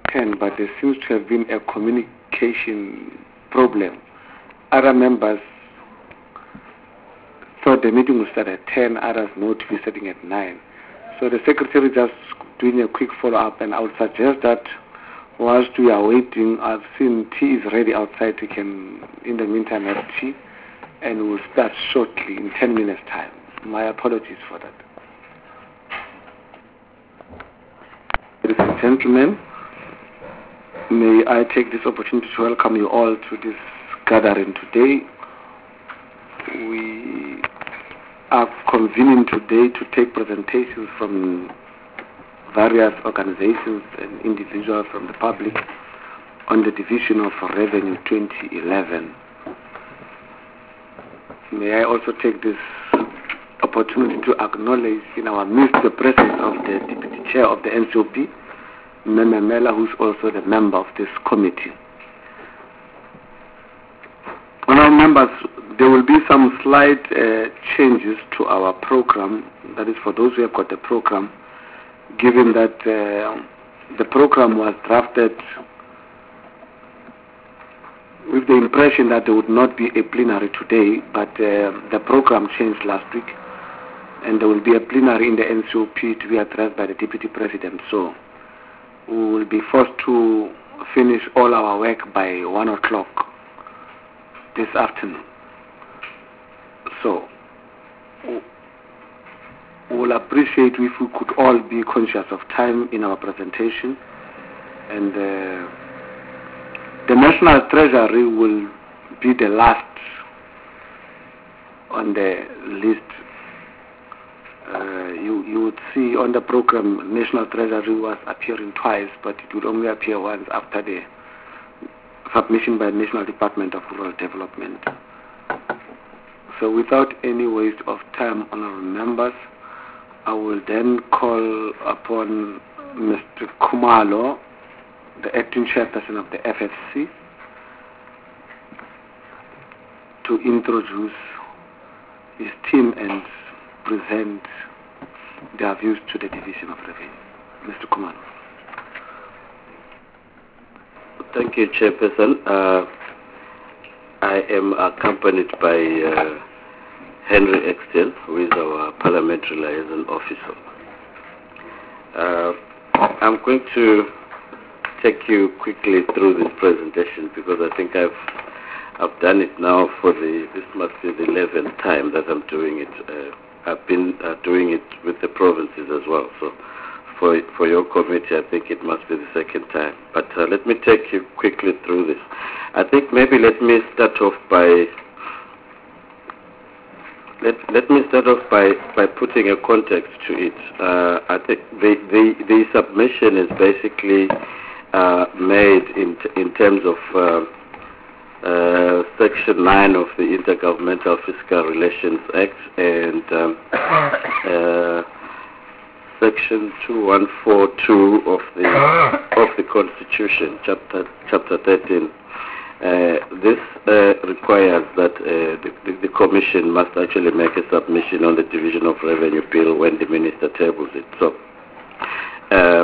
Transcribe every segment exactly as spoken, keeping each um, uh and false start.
ten, but there seems to have been a communication problem. Other members thought the meeting would start at ten, others know to be starting at nine. So the secretary just doing a quick follow-up, and I would suggest that whilst we are waiting, I've seen tea is ready outside. We can, in the meantime, have tea, and we'll start shortly in ten minutes' time. My apologies for that. Ladies and gentlemen, may I take this opportunity to welcome you all to this gathering today. We are convening today to take presentations from various organizations and individuals from the public on the Division of Revenue twenty eleven. May I also take this opportunity to acknowledge in our midst the presence of the Deputy Chair of the N C O P, Mememela, who is also the member of this committee. Honourable members, there will be some slight uh, changes to our program. That is for those who have got the program, given that uh, the program was drafted with the impression that there would not be a plenary today, but uh, the program changed last week, and there will be a plenary in the N C O P to be addressed by the Deputy President. So we will be forced to finish all our work by one o'clock this afternoon. So we will appreciate if we could all be conscious of time in our presentation, and uh, the National Treasury will be the last on the list. Uh, you, you would see on the program National Treasury was appearing twice, but it would only appear once after the submission by the National Department of Rural Development. So without any waste of time, honourable members, I will then call upon Mister Khumalo, the acting chairperson of the F F C, to introduce his team and present their views to the Division of Revenue. Mister Khumalo. Thank you, Chairperson. Uh, I am accompanied by uh, Henry Extel, who is our Parliamentary Liaison Officer. Uh, I'm going to take you quickly through this presentation because I think I've I've done it now for the this must be the eleventh time that I'm doing it. Uh, I've been uh, doing it with the provinces as well. So for for your committee, I think it must be the second time. But uh, let me take you quickly through this. I think maybe let me start off by let let me start off by by putting a context to it. Uh, I think the the the submission is basically uh, made in in terms of uh, uh, Section nine of the Intergovernmental Fiscal Relations Act and um, uh, Section two fourteen of the of the Constitution, Chapter Chapter thirteen. Uh, this uh, requires that uh, the, the, the Commission must actually make a submission on the Division of Revenue Bill when the Minister tables it. So, uh,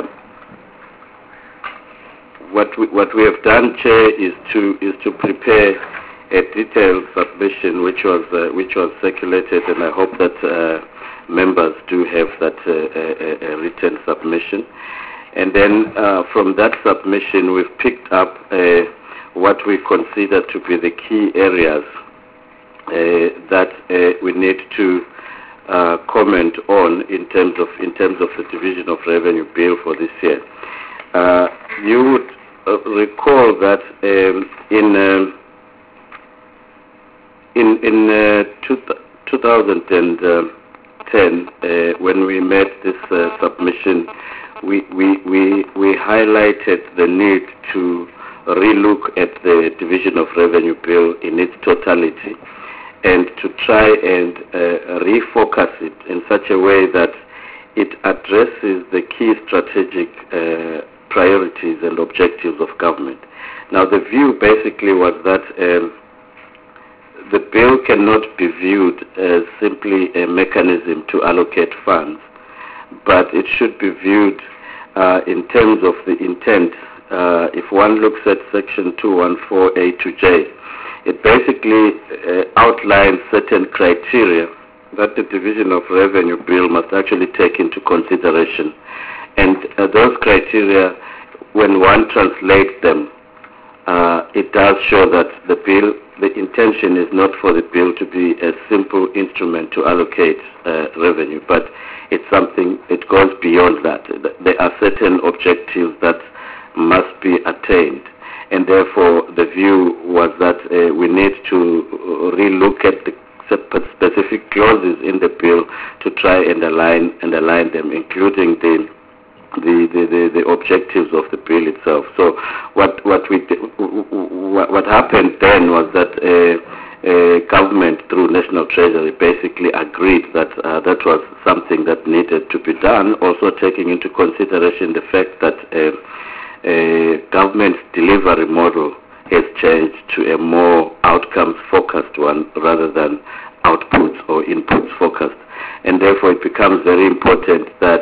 what we what we have done, Chair, is to is to prepare a detailed submission, which was uh, which was circulated, and I hope that uh, members do have that uh, a, a written submission. And then uh, from that submission, we've picked up Uh, what we consider to be the key areas uh, that uh, we need to uh, comment on in terms of in terms of the Division of Revenue Bill for this year. Uh, you would uh, recall that um, in um, in in uh, two, two thousand ten, uh, when we made this uh, submission, we we we we highlighted the need to relook at the Division of Revenue Bill in its totality and to try and uh, refocus it in such a way that it addresses the key strategic uh, priorities and objectives of government. Now, the view basically was that um, the bill cannot be viewed as simply a mechanism to allocate funds, but it should be viewed uh, in terms of the intent uh, if one looks at Section two fourteen A to J, it basically uh, outlines certain criteria that the Division of Revenue Bill must actually take into consideration. And uh, those criteria, when one translates them, uh, it does show that the bill, the intention is not for the bill to be a simple instrument to allocate uh, revenue, but it's something, it goes beyond that. There are certain objectives that must be attained. And therefore, the view was that uh, we need to relook at the specific clauses in the bill to try and align and align them, including the the, the, the, the objectives of the bill itself. So what what we what, what happened then was that uh, uh, government through National Treasury basically agreed that uh, that was something that needed to be done, also taking into consideration the fact that uh, uh, government's delivery model has changed to a more outcomes-focused one rather than outputs or inputs focused. And therefore it becomes very important that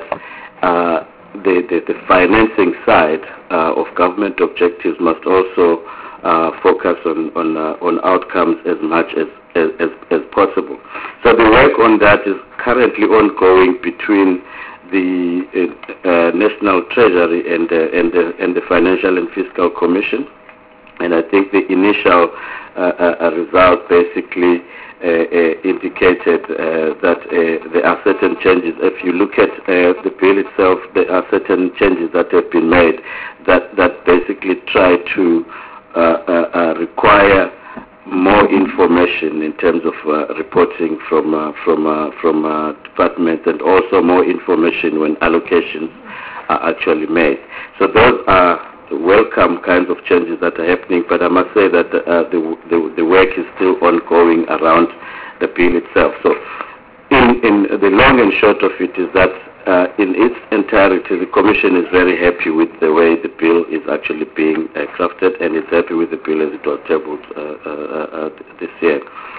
uh, the, the, the financing side uh, of government objectives must also uh, focus on, on, uh, on outcomes as much as, as, as, as possible. So the work on that is currently ongoing between the uh, uh, National Treasury and, uh, and, the, and the Financial and Fiscal Commission. And I think the initial uh, uh, result basically uh, uh, indicated uh, that uh, there are certain changes. If you look at uh, the bill itself, there are certain changes that have been made that, that basically try to uh, uh, uh, require more information in terms of uh, reporting from uh, from uh, from uh, departments, and also more information when allocations are actually made. So those are welcome kinds of changes that are happening, but I must say that uh, the, the the work is still ongoing around the bill itself. So in, in the long and short of it is that uh, in its entirety, the Commission is very happy with the way the bill is actually being uh, crafted, and it's happy with the bill as it was tabled uh, uh, uh, this year.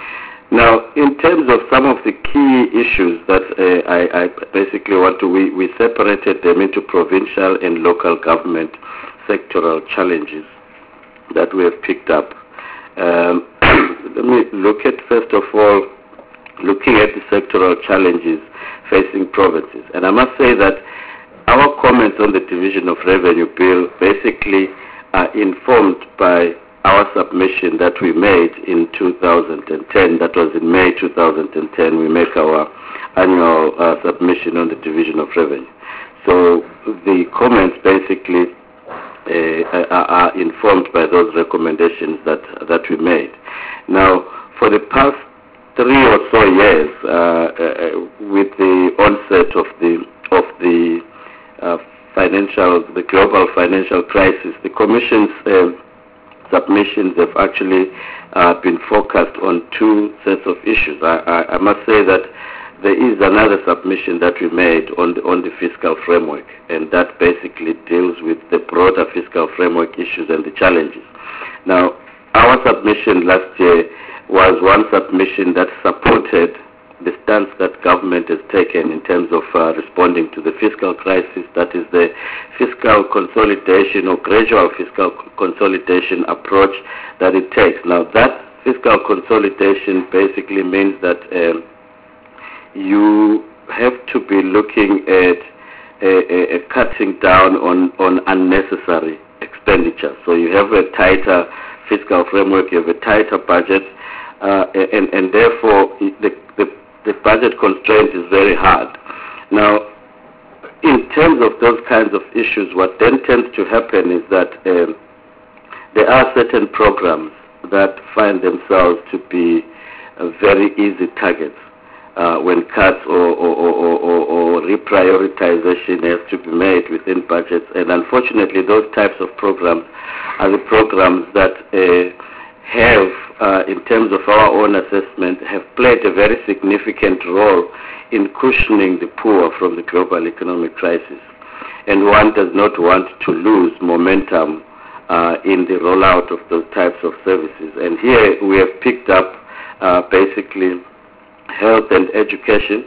Now, in terms of some of the key issues that uh, I, I basically want to, we, we separated them into provincial and local government sectoral challenges that we have picked up. Um, let me look at, first of all, looking at the sectoral challenges facing provinces. And I must say that our comments on the Division of Revenue Bill basically are informed by our submission that we made in two thousand ten. That was in May two thousand ten. We make our annual uh, submission on the Division of Revenue. So the comments basically uh, are, are informed by those recommendations that that we made. Now, for the past three or so years, uh, uh, with the onset of the of the uh, financial, the global financial crisis, the Commission's uh, submissions have actually uh, been focused on two sets of issues. I, I, I must say that there is another submission that we made on the, on the fiscal framework, and that basically deals with the broader fiscal framework issues and the challenges. Now, our submission last year was one submission that supported the stance that government has taken in terms of uh, responding to the fiscal crisis, that is the fiscal consolidation or gradual fiscal consolidation approach that it takes. Now, that fiscal consolidation basically means that um, you have to be looking at a, a, a cutting down on, on unnecessary expenditure. So you have a tighter fiscal framework, you have a tighter budget, uh, and, and therefore the, the The budget constraint is very hard. Now, in terms of those kinds of issues, what then tends to happen is that um, there are certain programs that find themselves to be uh, very easy targets uh, when cuts or, or, or, or, or reprioritization has to be made within budgets. And unfortunately, those types of programs are the programs that uh, have, uh, in terms of our own assessment, have played a very significant role in cushioning the poor from the global economic crisis. And one does not want to lose momentum uh, in the rollout of those types of services. And here we have picked up uh, basically health and education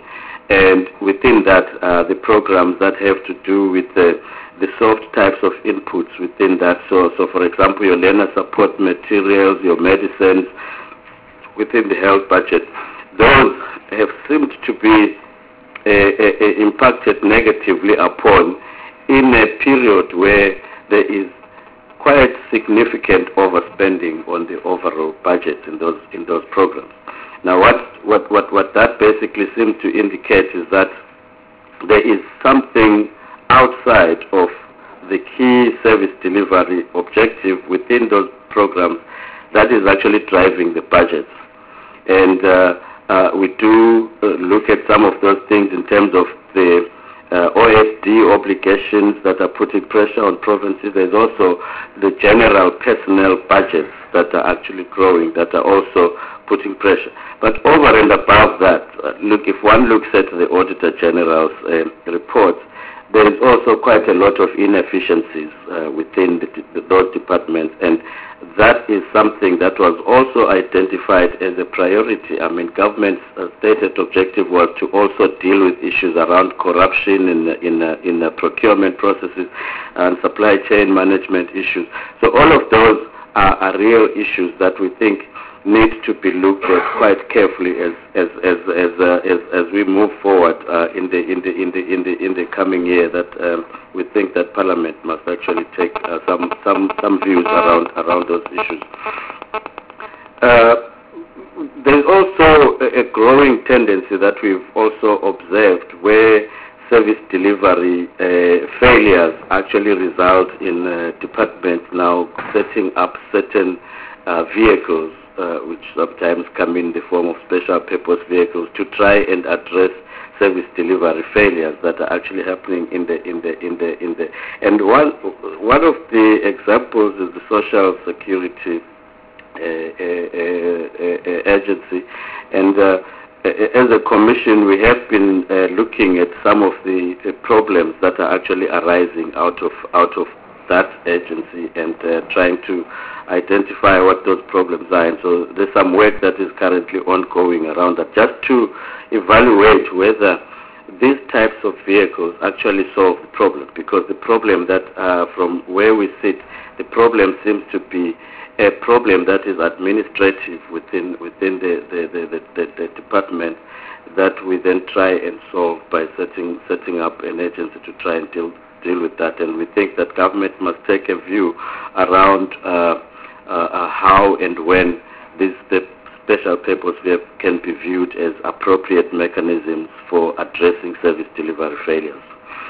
and within that, uh, the programs that have to do with the, the soft types of inputs within that. So, so for example, your learner support materials, your medicines, within the health budget, those have seemed to be uh, uh, impacted negatively upon in a period where there is quite significant overspending on the overall budget in those in those programs. Now, what what what, what that basically seems to indicate is that there is something outside of the key service delivery objective within those programs that is actually driving the budgets. And uh, uh, we do uh, look at some of those things in terms of the uh, O S D obligations that are putting pressure on provinces. There's also the general personnel budgets that are actually growing that are also putting pressure. But over and above that, uh, look, if one looks at the Auditor General's uh, report, there is also quite a lot of inefficiencies uh, within the, the, those departments, and that is something that was also identified as a priority. I mean, government's uh, stated objective was to also deal with issues around corruption in in, uh, in uh, procurement processes and supply chain management issues. So all of those are, are real issues that we think need to be looked at quite carefully as as as as uh, as, as we move forward uh, in the in the in the in the in the coming year. That um, we think that Parliament must actually take uh, some some some views around around those issues. Uh, there is also a, a growing tendency that we've also observed where service delivery uh, failures actually result in uh, departments now setting up certain uh, vehicles. Uh, which sometimes come in the form of special purpose vehicles to try and address service delivery failures that are actually happening in the in the in the in the and one one of the examples is the Social Security uh, uh, uh, uh, Agency, and uh, as a commission we have been uh, looking at some of the uh, problems that are actually arising out of out of that agency and uh, trying to identify what those problems are. And so there's some work that is currently ongoing around that, just to evaluate whether these types of vehicles actually solve the problem, because the problem that uh, from where we sit, the problem seems to be a problem that is administrative within within the, the, the, the, the, the department that we then try and solve by setting setting up an agency to try and deal deal with that. And we think that government must take a view around uh, uh, how and when these the special purpose vehicles can be viewed as appropriate mechanisms for addressing service delivery failures.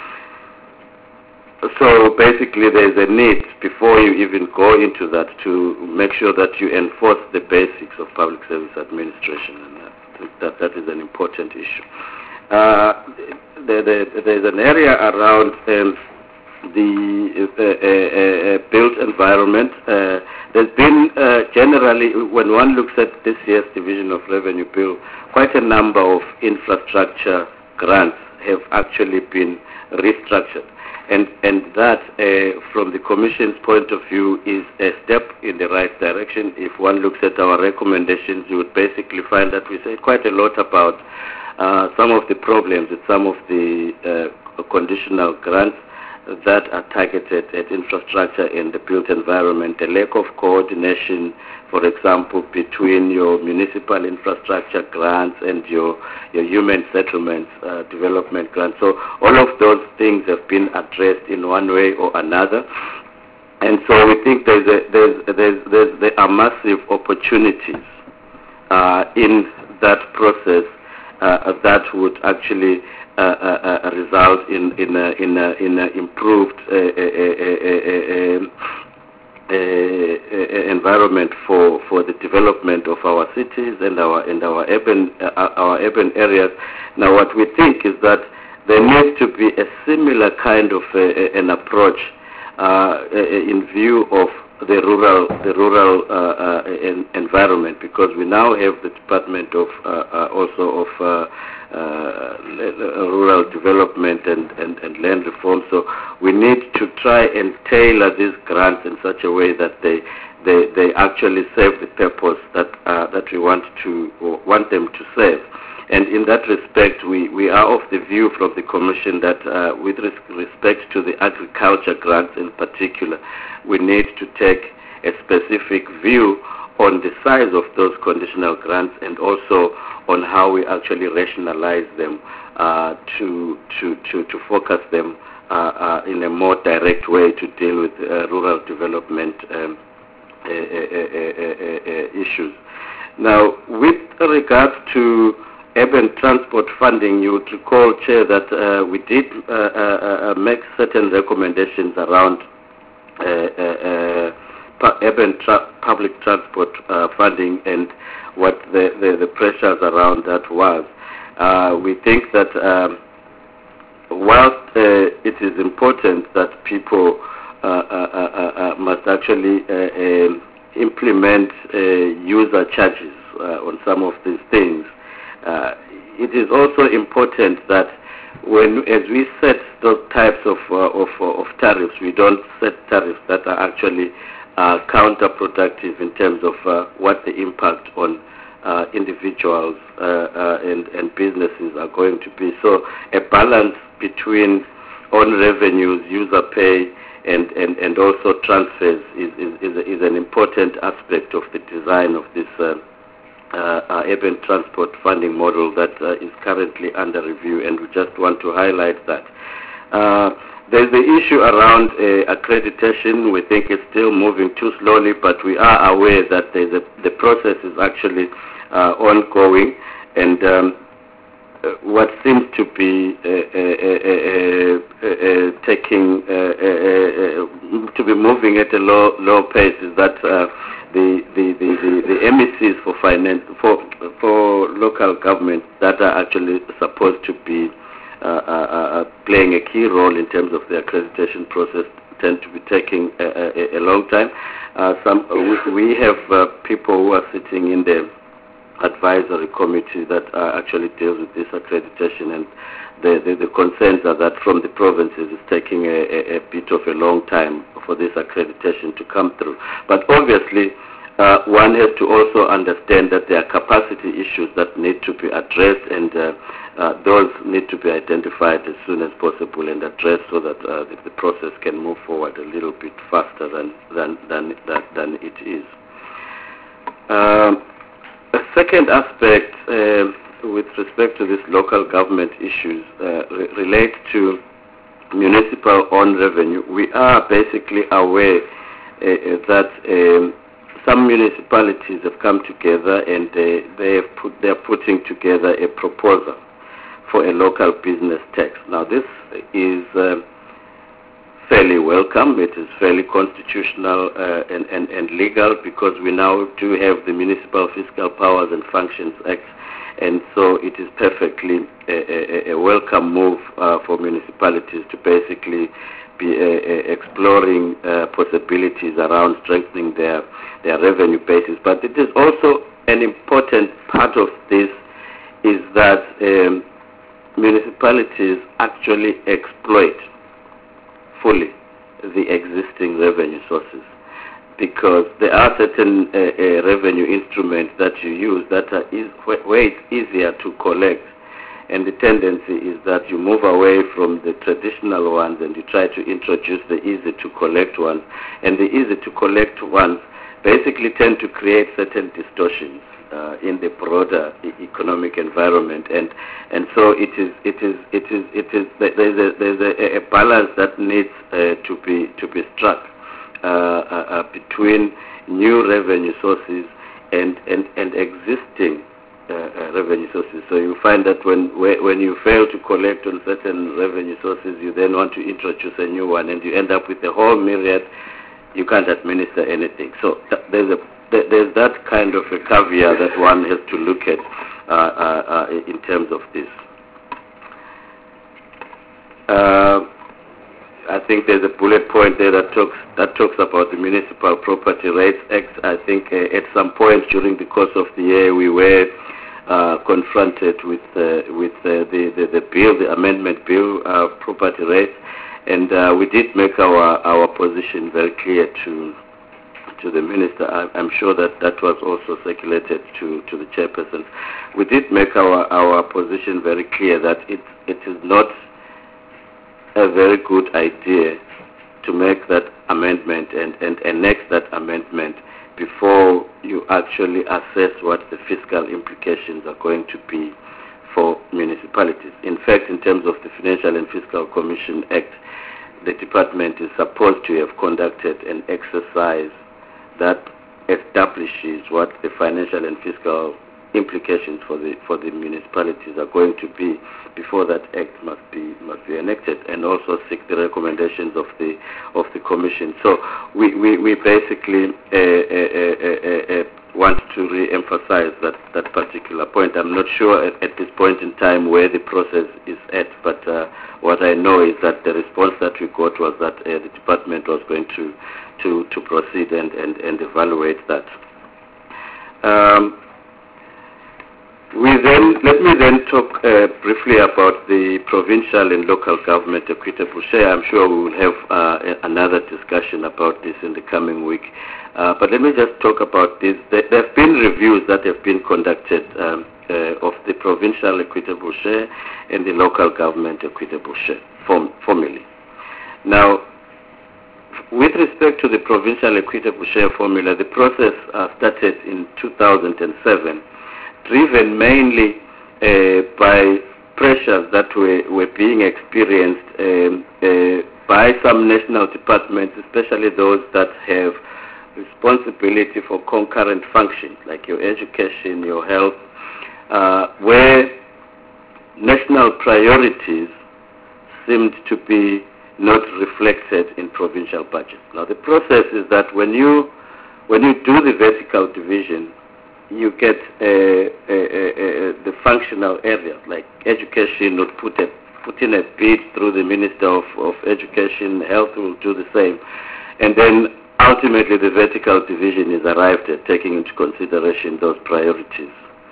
So basically there is a need, before you even go into that, to make sure that you enforce the basics of public service administration, and I think that that is an important issue. Uh, there, there, there's an area around um, the uh, uh, uh, built environment. Uh, there's been uh, generally, when one looks at this year's Division of Revenue Bill, quite a number of infrastructure grants have actually been restructured. And, and that, uh, from the Commission's point of view, is a step in the right direction. If one looks at our recommendations, you would basically find that we say quite a lot about Uh, some of the problems with some of the uh, conditional grants that are targeted at infrastructure in the built environment, the lack of coordination, for example, between your municipal infrastructure grants and your, your human settlements uh, development grants. So all of those things have been addressed in one way or another. And so we think there's a, there's, there's, there's, there are massive opportunities uh, in that process Uh, that would actually uh, uh, uh, result in in a, in a, in a improved uh, uh, uh, uh, uh, environment for, for the development of our cities and our and our urban uh, our urban areas. Now, what we think is that there needs to be a similar kind of uh, an approach uh, in view of the rural the rural uh, uh, in, environment, because we now have the Department of uh, uh, also of uh, uh, rural development and, and, and land reform. So we need to try and tailor these grants in such a way that they they, they actually serve the purpose that uh, that we want to want them to serve. And in that respect, we, we are of the view from the Commission that uh, with res- respect to the agriculture grants in particular, we need to take a specific view on the size of those conditional grants and also on how we actually rationalize them uh, to, to, to, to focus them uh, uh, in a more direct way to deal with uh, rural development um, uh, uh, uh, uh, issues. Now, with regards to urban transport funding, you would recall, Chair, that uh, we did uh, uh, uh, make certain recommendations around uh, uh, uh, pu- urban tra- public transport uh, funding and what the, the, the pressures around that was. Uh, we think that um, whilst uh, it is important that people uh, uh, uh, uh, must actually uh, uh, implement uh, user charges uh, on some of these things, uh, it is also important that when, as we set those types of, uh, of, of tariffs, we don't set tariffs that are actually uh, counterproductive in terms of uh, what the impact on uh, individuals uh, uh, and, and businesses are going to be. So a balance between own revenues, user pay, and, and, and also transfers is, is, is, is an important aspect of the design of this uh, uh, uh, urban transport funding model that uh, is currently under review, and we just want to highlight that. Uh, there's the issue around uh, accreditation. We think it's still moving too slowly, but we are aware that there's a, the process is actually uh, ongoing, and um, Uh, what seems to be uh, uh, uh, uh, uh, taking uh, uh, uh, to be moving at a low low pace is that uh, the, the, the, the, the M E Cs for finance for for local government that are actually supposed to be uh, uh, uh, playing a key role in terms of the accreditation process tend to be taking a, a, a long time. Uh, some we, we have uh, people who are sitting in the advisory committee that uh, actually deals with this accreditation, and the, the, the concerns are that from the provinces it's taking a, a, a bit of a long time for this accreditation to come through. But obviously uh, one has to also understand that there are capacity issues that need to be addressed, and uh, uh, those need to be identified as soon as possible and addressed so that uh, the, the process can move forward a little bit faster than, than, than, than, than it is. Um, A second aspect uh, with respect to these local government issues uh, re- relates to municipal owned revenue. We are basically aware uh, that um, some municipalities have come together and they, they have put, they are putting together a proposal for a local business tax. Now this is uh, fairly welcome. It is fairly constitutional uh, and, and, and legal, because we now do have the Municipal Fiscal Powers and Functions Act, and so it is perfectly a, a, a welcome move uh, for municipalities to basically be uh, uh, exploring uh, possibilities around strengthening their, their revenue basis. But it is also an important part of this is that um, municipalities actually exploit fully the existing revenue sources, because there are certain uh, uh, revenue instruments that you use that are is, where it's easier to collect, and the tendency is that you move away from the traditional ones and you try to introduce the easy to collect ones, and the easy to collect ones basically tend to create certain distortions Uh, in the broader e- economic environment, and and so it is it is it is it is there's a there's a, a balance that needs uh, to be to be struck uh, uh, uh, between new revenue sources and and and existing uh, uh, revenue sources. So you find that when when you fail to collect on certain revenue sources, you then want to introduce a new one, and you end up with a whole myriad. You can't administer anything. So th- there's a there's that kind of a caveat that one has to look at uh, uh, uh, in terms of this. Uh, I think there's a bullet point there that talks that talks about the Municipal Property Rights Act. I think uh, at some point during the course of the year we were uh, confronted with uh, with uh, the, the the bill, the amendment bill, uh, property rights, and uh, we did make our our position very clear to. to the minister. I, I'm sure that that was also circulated to, to the chairperson. We did make our, our position very clear that it, it is not a very good idea to make that amendment and, and annex that amendment before you actually assess what the fiscal implications are going to be for municipalities. In fact, in terms of the Financial and Fiscal Commission Act, the department is supposed to have conducted an exercise that establishes what the financial and fiscal implications for the for the municipalities are going to be before that act must be must be enacted, and also seek the recommendations of the of the commission. So we we, we basically uh, uh, uh, uh, want to re-emphasize that that particular point. I'm not sure at, at this point in time where the process is at, but uh, what I know is that the response that we got was that uh, the department was going to to to proceed and and, and evaluate that. Um, We then, let me then talk uh, briefly about the provincial and local government equitable share. I'm sure we will have uh, another discussion about this in the coming week. Uh, but let me just talk about this. There, there have been reviews that have been conducted um, uh, of the provincial equitable share and the local government equitable share form, formally. Now, with respect to the provincial equitable share formula, the process uh, started in two thousand seven. Driven mainly uh, by pressures that were, were being experienced um, uh, by some national departments, especially those that have responsibility for concurrent functions like your education, your health, uh, where national priorities seemed to be not reflected in provincial budgets. Now the process is that when you when you do the vertical division, you get uh, uh, uh, the functional areas like education would put, a, put in a bid through the Minister of, of Education, health will do the same, and then ultimately the vertical division is arrived at, taking into consideration those priorities.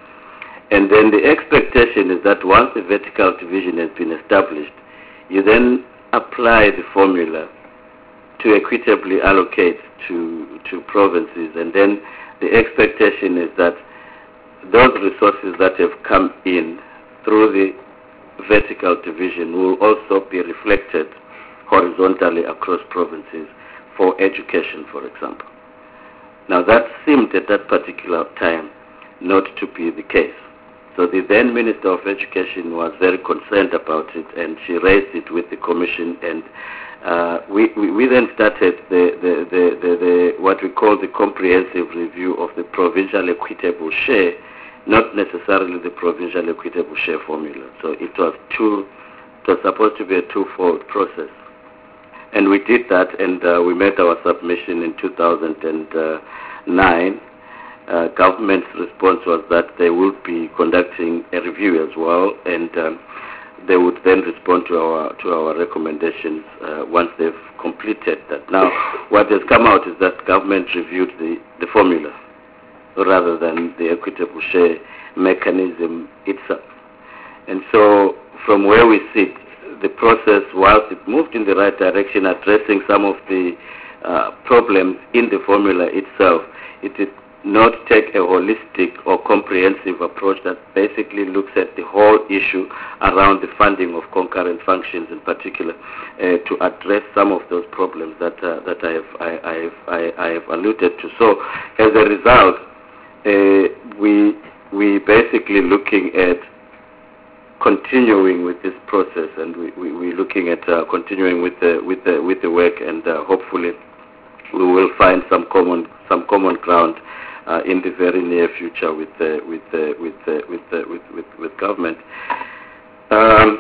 And then the expectation is that once the vertical division has been established, you then apply the formula to equitably allocate to, to provinces, and then the expectation is that those resources that have come in through the vertical division will also be reflected horizontally across provinces for education, for example. Now that seemed at that particular time not to be the case. So the then Minister of Education was very concerned about it, and she raised it with the Commission, and Uh, we, we, we then started the, the, the, the, the, what we call the comprehensive review of the provincial equitable share, not necessarily the provincial equitable share formula. So it was two, it was supposed to be a twofold process. And we did that, and uh, we made our submission in two thousand nine. Uh, government's response was that they would be conducting a review as well, and um, they would then respond to our to our recommendations uh, once they've completed that. Now, what has come out is that government reviewed the, the formula rather than the equitable share mechanism itself. And so, from where we sit, the process, whilst it moved in the right direction, addressing some of the uh, problems in the formula itself, it did not take a holistic or comprehensive approach that basically looks at the whole issue around the funding of concurrent functions in particular, uh, to address some of those problems that uh, that I have I, I have I, I have alluded to. So as a result, uh, we we basically looking at continuing with this process, and we we we're looking at uh, continuing with the with the with the work, and uh, hopefully we will find some common some common ground Uh, in the very near future with uh, with uh, with, uh, with, uh, with with with government. Um,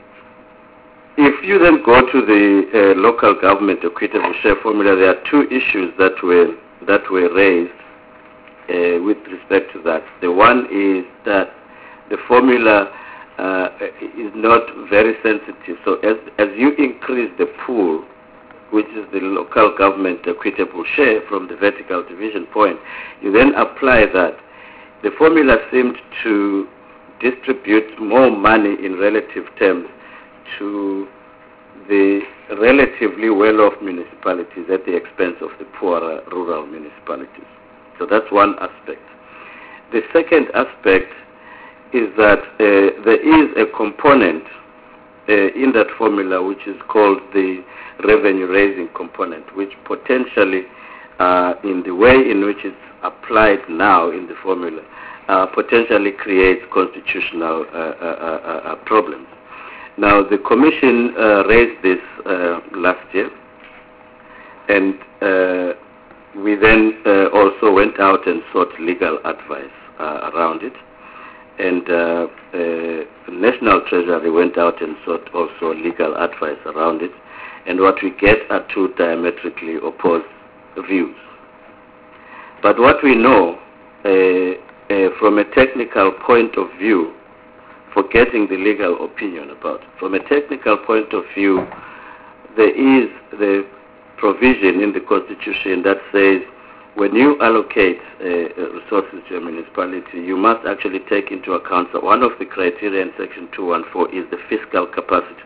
if you then go to the uh, local government equitable share formula, there are two issues that were that were raised uh, with respect to that. The one is that the formula uh, is not very sensitive. So as as you increase the pool, which is the local government equitable share from the vertical division point, you then apply that. The formula seemed to distribute more money in relative terms to the relatively well-off municipalities at the expense of the poorer rural municipalities. So that's one aspect. The second aspect is that uh, there is a component uh, in that formula which is called the revenue-raising component, which potentially, uh, in the way in which it's applied now in the formula, uh, potentially creates constitutional uh, uh, uh, problems. Now, the Commission uh, raised this uh, last year, and uh, we then uh, also went out and sought legal advice uh, around it. And uh, uh, the National Treasury went out and sought also legal advice around it. And what we get are two diametrically opposed views. But what we know uh, uh, from a technical point of view, forgetting the legal opinion about it, from a technical point of view, there is the provision in the Constitution that says when you allocate uh, resources to a municipality, you must actually take into account that one of the criteria in Section two fourteen is the fiscal capacity.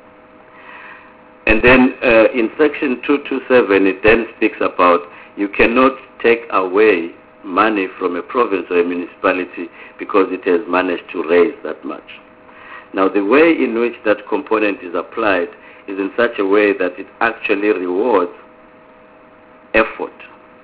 And then uh, in Section two twenty-seven, it then speaks about you cannot take away money from a province or a municipality because it has managed to raise that much. Now, the way in which that component is applied is in such a way that it actually rewards effort,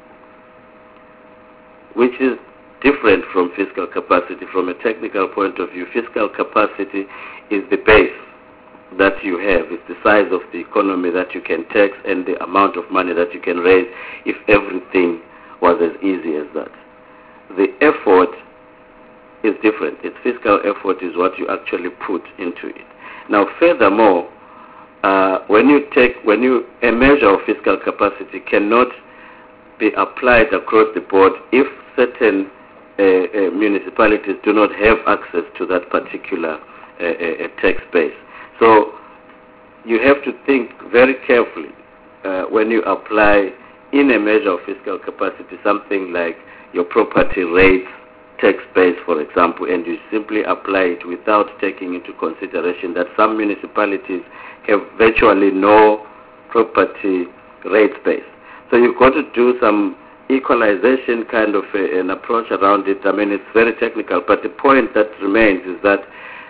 which is different from fiscal capacity. From a technical point of view, fiscal capacity is the base that you have. It's the size of the economy that you can tax and the amount of money that you can raise if everything was as easy as that. The effort is different. Its fiscal effort is what you actually put into it. Now, furthermore, uh, when you take, when you, a measure of fiscal capacity cannot be applied across the board if certain uh, uh, municipalities do not have access to that particular uh, uh, tax base. So you have to think very carefully uh, when you apply in a measure of fiscal capacity something like your property rates tax base, for example, and you simply apply it without taking into consideration that some municipalities have virtually no property rate base. So you've got to do some equalization kind of a, an approach around it. I mean, it's very technical, but the point that remains is that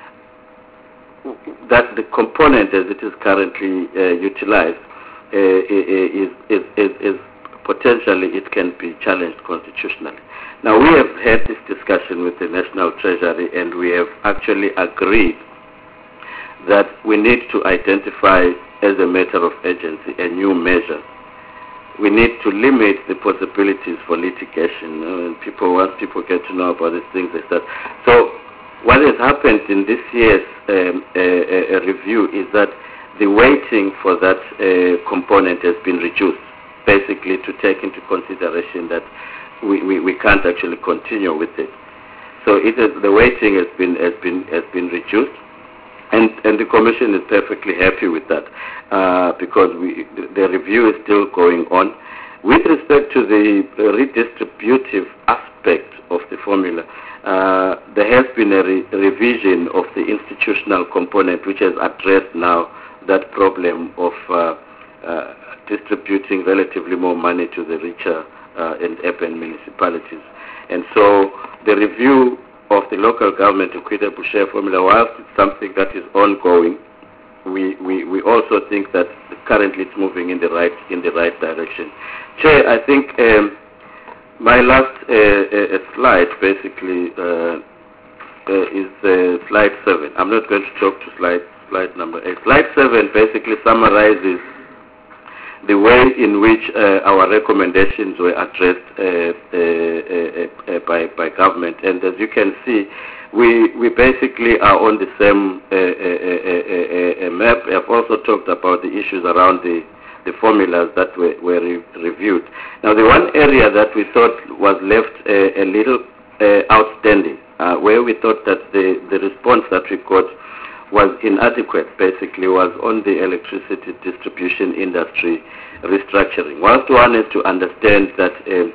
that the component as it is currently uh, utilized uh, is, is, is, is potentially it can be challenged constitutionally. Now, we have had this discussion with the National Treasury, and we have actually agreed that we need to identify as a matter of urgency a new measure. We need to limit the possibilities for litigation. Uh, and people, once people get to know about these things, they start. So what has happened in this year's um, uh, uh, review is that the weighting for that uh, component has been reduced, basically to take into consideration that we, we, we can't actually continue with it. So it is, the weighting has been has been has been reduced, and and the Commission is perfectly happy with that uh, because we, the, the review is still going on. With respect to the redistributive aspect of the formula, uh, there has been a re revision of the institutional component, which has addressed now that problem of uh, uh, distributing relatively more money to the richer uh, and urban municipalities. And so the review of the local government equitable share formula, whilst it's something that is ongoing, we, we, we also think that currently it's moving in the right in the right direction. Chair, I think um, my last uh, uh, slide basically uh, uh, is uh, slide seven. I'm not going to talk to slide slide number eight. Slide seven basically summarizes the way in which uh, our recommendations were addressed uh, uh, uh, uh, by, by government. And as you can see, we, we basically are on the same uh, uh, uh, uh, map. I've also talked about the issues around the, the formulas that were, were re reviewed. Now, the one area that we thought was left uh, a little uh, outstanding, uh, where we thought that the, the response that we got was inadequate, basically, was on the electricity distribution industry restructuring. Whilst one is to understand that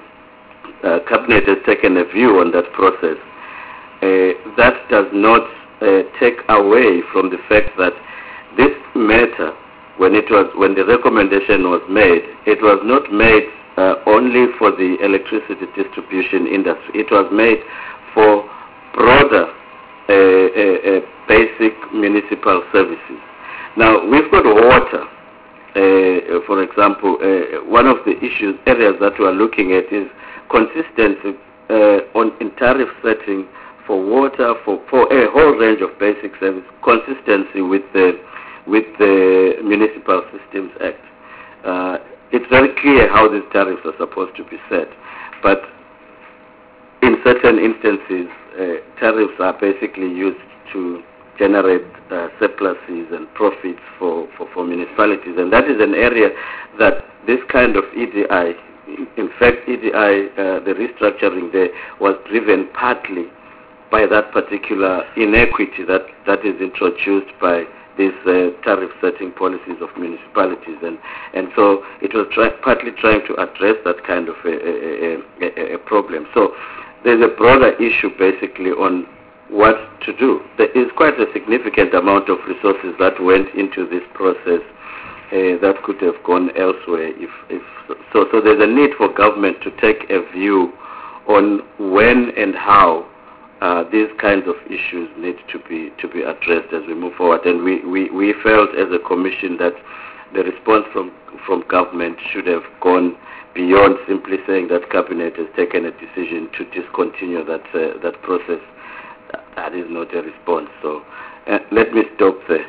uh, uh, Cabinet has taken a view on that process, uh, that does not uh, take away from the fact that this matter, when it was when the recommendation was made, it was not made uh, only for the electricity distribution industry. It was made for broader uh, uh, uh, basic municipal services. Now, we've got water. Uh, for example, uh, one of the issues, areas that we are looking at is consistency uh, on in tariff setting for water, for, for a whole range of basic services, consistency with the, with the Municipal Systems Act. Uh, it's very clear how these tariffs are supposed to be set, but in certain instances, uh, tariffs are basically used to generate uh, surpluses and profits for, for, for municipalities, and that is an area that this kind of E D I, in fact E D I, uh, the restructuring there was driven partly by that particular inequity that, that is introduced by these uh, tariff setting policies of municipalities, and, and so it was try, partly trying to address that kind of a, a, a, a problem. So there's a broader issue basically on what to do. There is quite a significant amount of resources that went into this process uh, that could have gone elsewhere. If, if so, so there's a need for government to take a view on when and how uh, these kinds of issues need to be to be addressed as we move forward. And we, we, we felt as a commission that the response from from government should have gone beyond simply saying that cabinet has taken a decision to discontinue that uh, that process. That is not a response. So uh, let me stop there.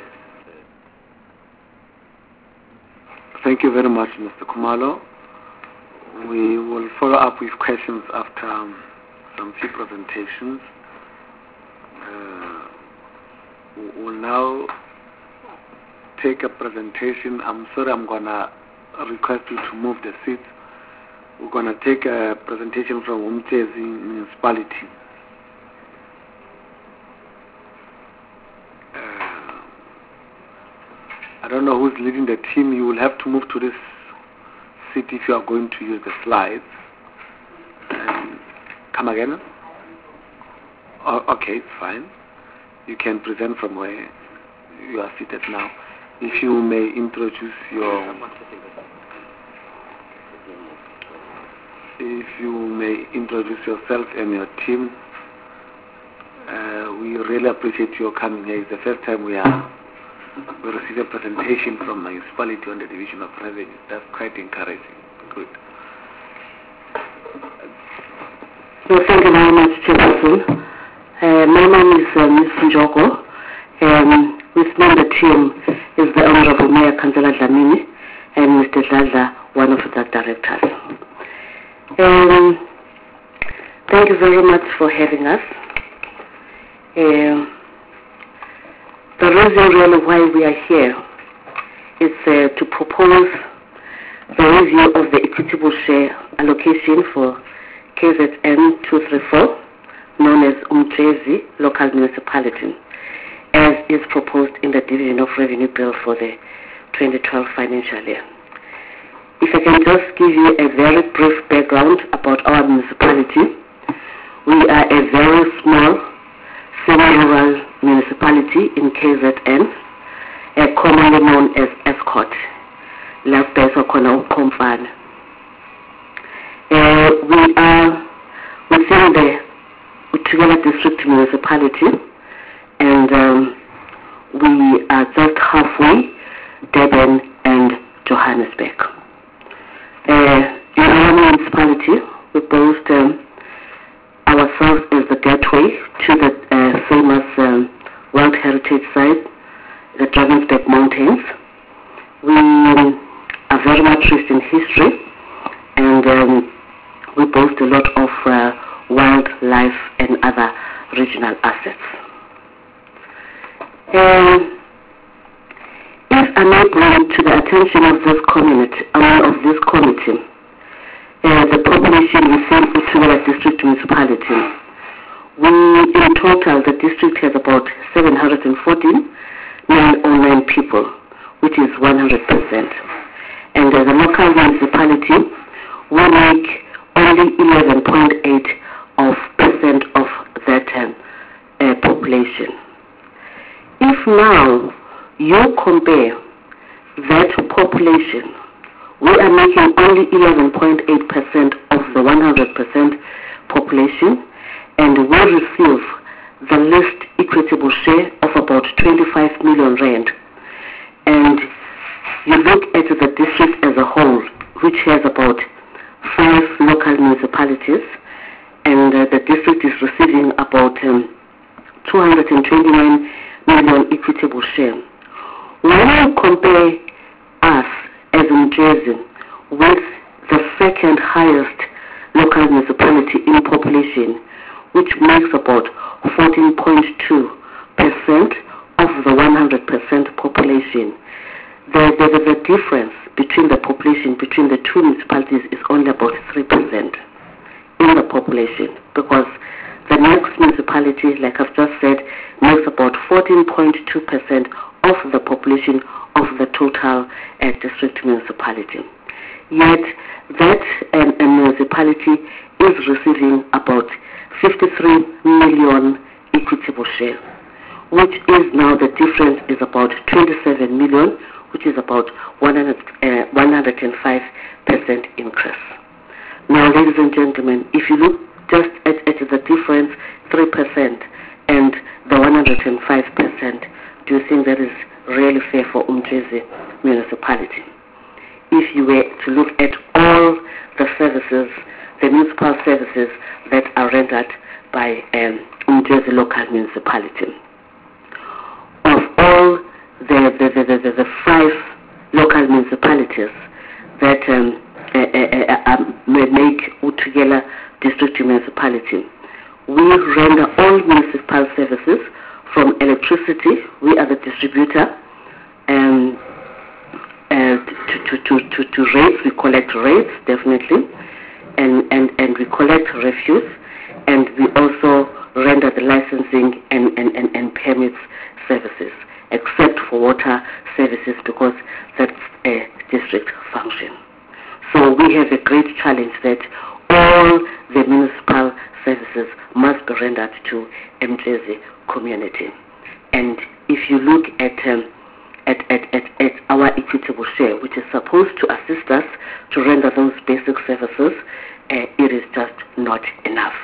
Thank you very much, Mister Khumalo. We will follow up with questions after um, some few presentations. Uh, we'll now take a presentation. I'm sorry, I'm going to request you to move the seats. We're going to take a presentation from Umtezi Municipality. I don't know who's leading the team. You will have to move to this seat if you are going to use the slides. And come again? Oh, okay, it's fine. You can present from where you are seated now. If you may introduce your... If you may introduce yourself and your team. Uh, we really appreciate your coming here. It's the first time we are we received a presentation from municipality on the division of revenue. That's quite encouraging. Good. So thank you very much, Chairperson. Uh, my name is uh, Miz Njoko. Um, with me on the team is the Honorable Mayor Councillor Dlamini and Mister Dladla, one of the directors. Um, thank you very much for having us. Uh, The reason really why we are here is uh, to propose the review of the equitable share allocation for K Z N two thirty-four, known as Umtezi Local Municipality, as is proposed in the Division of Revenue Bill for the twenty twelve financial year. If I can just give you a very brief background about our municipality, we are a very small semi-rural municipality in K Z N, uh, commonly known as Escort, left by Sokona Komfana. Uh, we are within the Utigala District Municipality, and um, we are just halfway Durban and Johannesburg. Uh, in our municipality, we boast um, ourselves as the gateway to the uh, famous um, World Heritage Site, the Drakensberg Mountains. We um, are very much rich in history, and um, we boast a lot of uh, wildlife and other regional assets. Um, if I may bring to the attention of this community, uh, of this committee, uh, the population within Utigala District Municipality, we in total the district has about seven hundred fourteen nine oh nine people, which is one hundred percent. And as a local municipality, we make only eleven point eight of percent of that um, uh, population. If now you compare that population, we are making only eleven point eight percent of the one hundred percent population, and we receive the least equitable share of about twenty-five million rand. And you look at the district as a whole, which has about five local municipalities, and uh, the district is receiving about um, two hundred twenty-nine million equitable share. When you compare us as Umjezi with the second highest local municipality in population, which makes about fourteen point two percent of the one hundred percent population, the, the, the difference between the population between the two municipalities is only about three percent in the population, because the next municipality, like I've just said, makes about fourteen point two percent of the population of the total uh, district municipality. Yet that um, uh, municipality is receiving about fifty-three million equitable share, which is now the difference is about twenty-seven million, which is about one hundred, uh, one hundred five percent increase. Now, ladies and gentlemen, if you look just at, at the difference, three percent and the one hundred five percent, do you think that is really fair for Umjezi municipality? If you were to look at all the services, the municipal services that are rendered by um, Umjezi local municipality, of all the, the, the, the, the five local municipalities that um, uh, uh, uh, uh, make Utugela district municipality, we render all municipal services from electricity. We are the distributor, and uh, to, to, to, to rates, we collect rates definitely, and, and, and we collect refuse, and we also render the licensing and, and, and, and permits services, except for water services, because that's a district function. So we have a great challenge that all the municipal services must be rendered to Umjezi community. And if you look at, um, at, at, at, at our equitable share, which is supposed to assist us to render those basic services, uh, it is just not enough.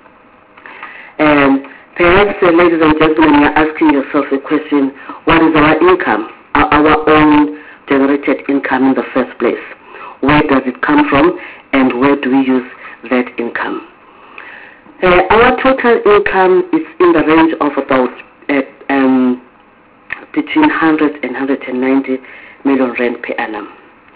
Um, perhaps, uh, ladies and gentlemen, you're asking yourself a question: what is our income, our, our own generated income in the first place? Where does it come from, and where do we use that income? Uh, our total income is in the range of about uh, um, between one hundred and one hundred ninety million rand per annum.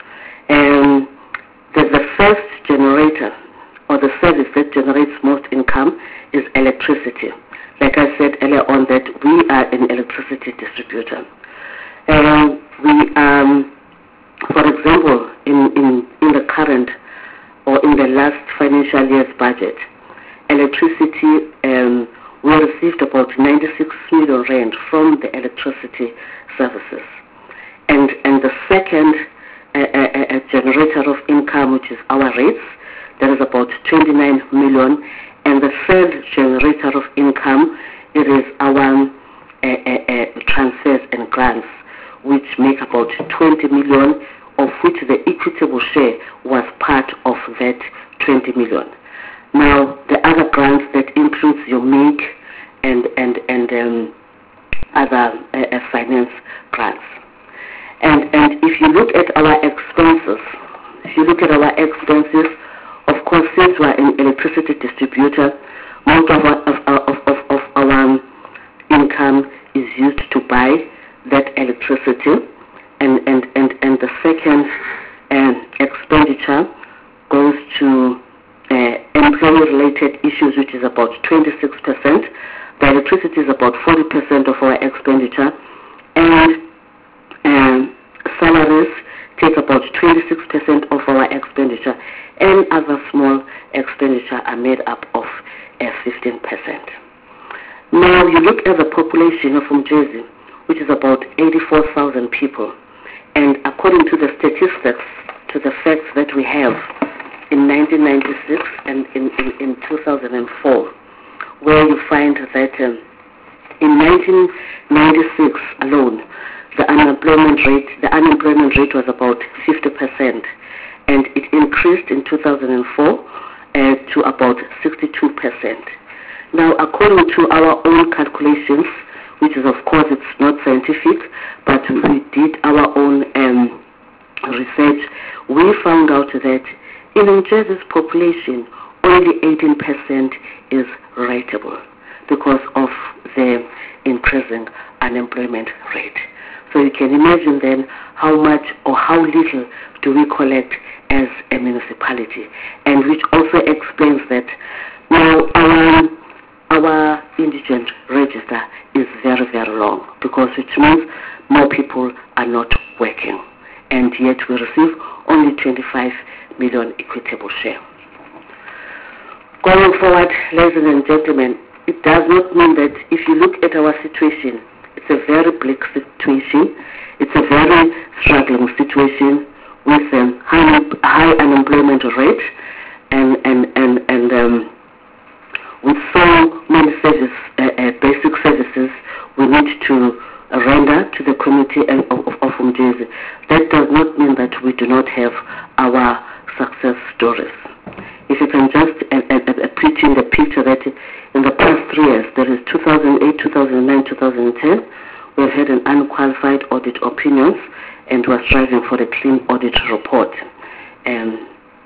Um, the, the first generator, or the service that generates most income, is electricity. Like I said earlier on, that we are an electricity distributor. Uh, we, um, for example, in, in, in the current or in the last financial year's budget, electricity, um, we received about ninety-six million rand from the electricity services. And, and the second uh, uh, uh, generator of income, which is our rates, that is about twenty-nine million. And the third generator of income, it is our uh, uh, uh, transfers and grants, which make about twenty million, of which the equitable share was part of that twenty million. Now, the other grants that includes your M I C and, and, and um, other uh, uh, finance grants. And, and if you look at our expenses, if you look at our expenses, of course, since we're an electricity distributor, most of our, of, of, of, of our income is used to buy that electricity. And, and, and, and the second um, expenditure goes to uh, employee-related issues, which is about twenty-six percent. The electricity is about forty percent of our expenditure. And um, salaries take about twenty-six percent of our expenditure. And other small expenditure are made up of uh, fifteen percent. Now, you look at the population of Umjezi, which is about eighty-four thousand people. And according to the statistics, to the facts that we have in nineteen ninety-six and in, in, in two thousand four, where you find that um, in nineteen ninety-six alone, the unemployment rate, the unemployment rate was about fifty percent, and it increased in two thousand four uh, to about sixty-two percent. Now, according to our own calculations, which is of course it's not scientific, but we did our own um, research, we found out that in Umjezi's population, only eighteen percent is rateable because of the increasing unemployment rate. So you can imagine then how much or how little do we collect as a municipality, and which also explains that now our our indigent register is very, very long, because it means more people are not working, and yet we receive only twenty-five million equitable share. Going forward, ladies and gentlemen, it does not mean that if you look at our situation, it's a very bleak situation. It's a very struggling situation with a high, high unemployment rate and and and and um, with so many service, uh, uh, basic services we need to render to the community of, of, of Umjezi. That does not mean that we do not have our success stories. If you can just uh, uh, uh, put in the picture that in the past three years, that is two thousand eight, two thousand nine, two thousand ten, we've had an unqualified audit opinions, and we're striving for a clean audit report um,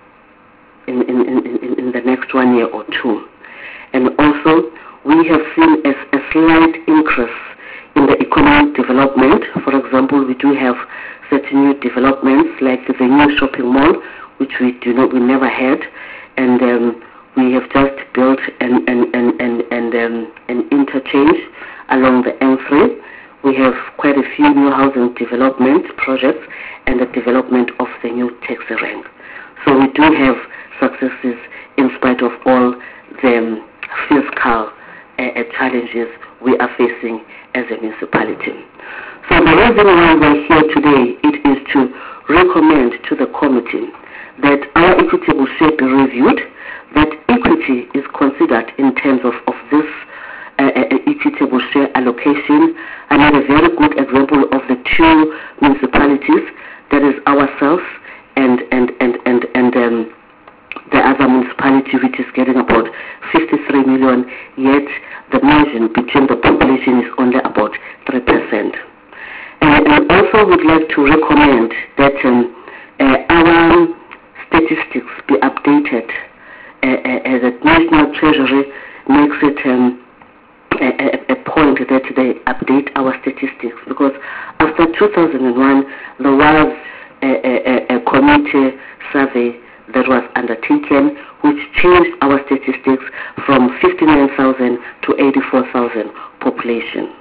in, in, in, in the next one year or two. And also, we have seen a, a slight increase in the economic development. For example, we do have certain new developments like the new shopping mall, which we do not, we never had, and um, we have just built an an an an, an, um, an interchange along the M three. We have quite a few new housing development projects and the development of the new taxi rank. So we do have successes in spite of all the um, fiscal uh, uh, challenges we are facing as a municipality. So the reason why we're here today, it is to recommend to the committee that our equitable share be reviewed, that equity is considered in terms of, of this uh, uh, equitable share allocation. I made a very good example of the two municipalities, that is ourselves and and and and, and um, the other municipality, which is getting about fifty-three million, yet the margin between the population is only about three percent. And I also would like to recommend that um, uh, our statistics be updated, uh, uh, the National Treasury makes it um, a, a point that they update our statistics, because after two thousand one there was a, a, a committee survey that was undertaken, which changed our statistics from fifty-nine thousand to eighty-four thousand population.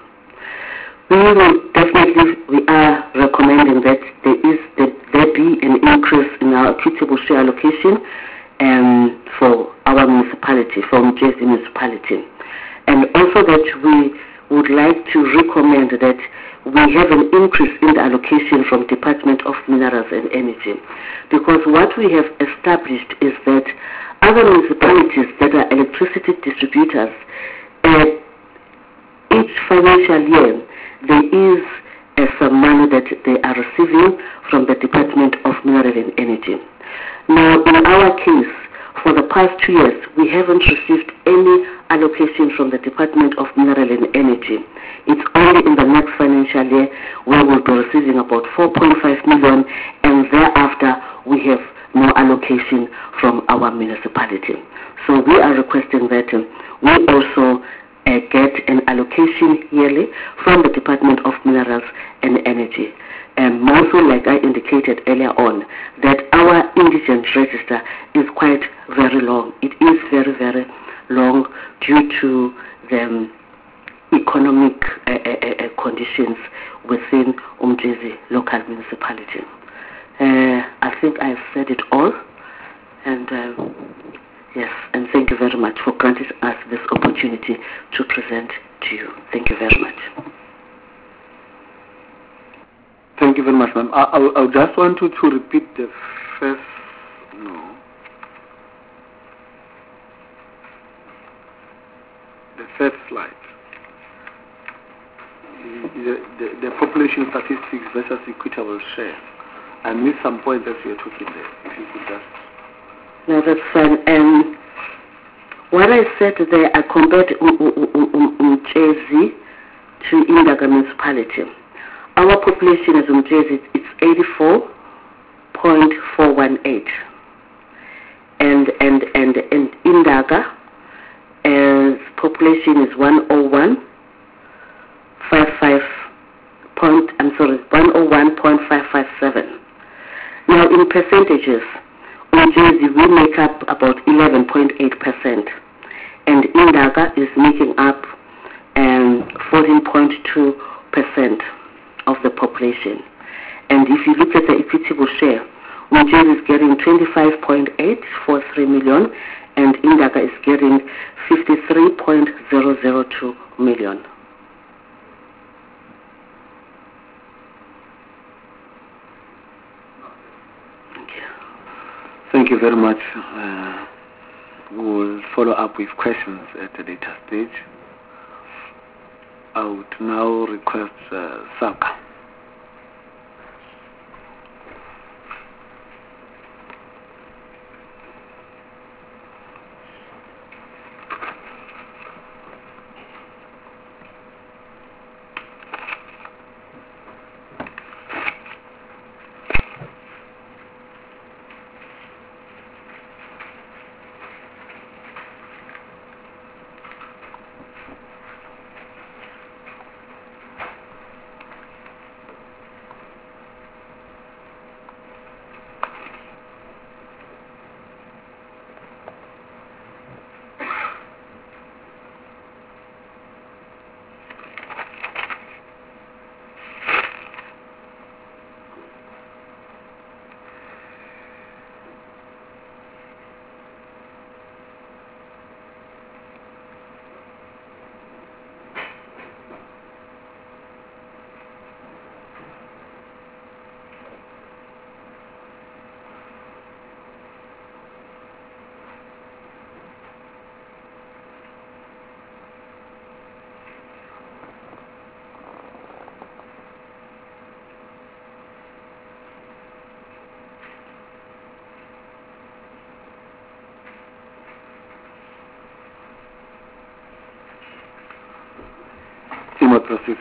We will definitely, we are recommending that there is that there be an increase in our equitable share allocation um, for our municipality, for Umjezi municipality, and also that we would like to recommend that we have an increase in the allocation from Department of Minerals and Energy, because what we have established is that other municipalities that are electricity distributors, uh, each financial year there is uh, some money that they are receiving from the Department of Minerals and Energy. Now, in our case, for the past two years, we haven't received any allocation from the Department of Minerals and Energy. It's only in the next financial year where we'll be receiving about four point five million, and thereafter we have no allocation from our municipality. So we are requesting that um, we also uh, get an allocation yearly from the Department of Minerals and Energy. And also, like I indicated earlier on, that our indigent register is quite very long. It is very, very long due to the um, economic uh, uh, uh, conditions within Umjezi local municipality. Uh, I think I've said it all, and uh, yes, and thank you very much for granting us this opportunity to present to you. Thank you very much. Thank you very much, ma'am. I, I, I just want you to repeat the first, no, the first slide. the, the, the population statistics versus equitable share. I missed some points as you were talking there. If you could just... No, that's fine. Um, what I said there, I compared Umjezi to Indaga municipality. Our population as Umjezi, it's eighty-four point four one eight. And, and, and, and Indaga, as population is one oh one point five five point, I'm sorry, one oh one point five five seven. Now in percentages, Umjezi we make up about eleven point eight percent, and Indaga is making up um, fourteen point two percent of the population. And if you look at the equitable share, Umjezi is getting twenty-five point eight four three million, and Indaga is getting fifty-three point zero zero two million. Thank you very much. Uh, we will follow up with questions at a later stage. I would now request uh, Saka. If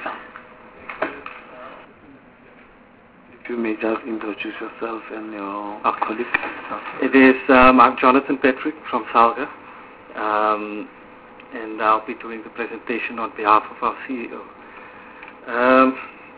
you may just introduce yourself and your okay. colleague. It is, um, I'm Jonathan Petrick from SALGA, um, and I'll be doing the presentation on behalf of our C E O. Um,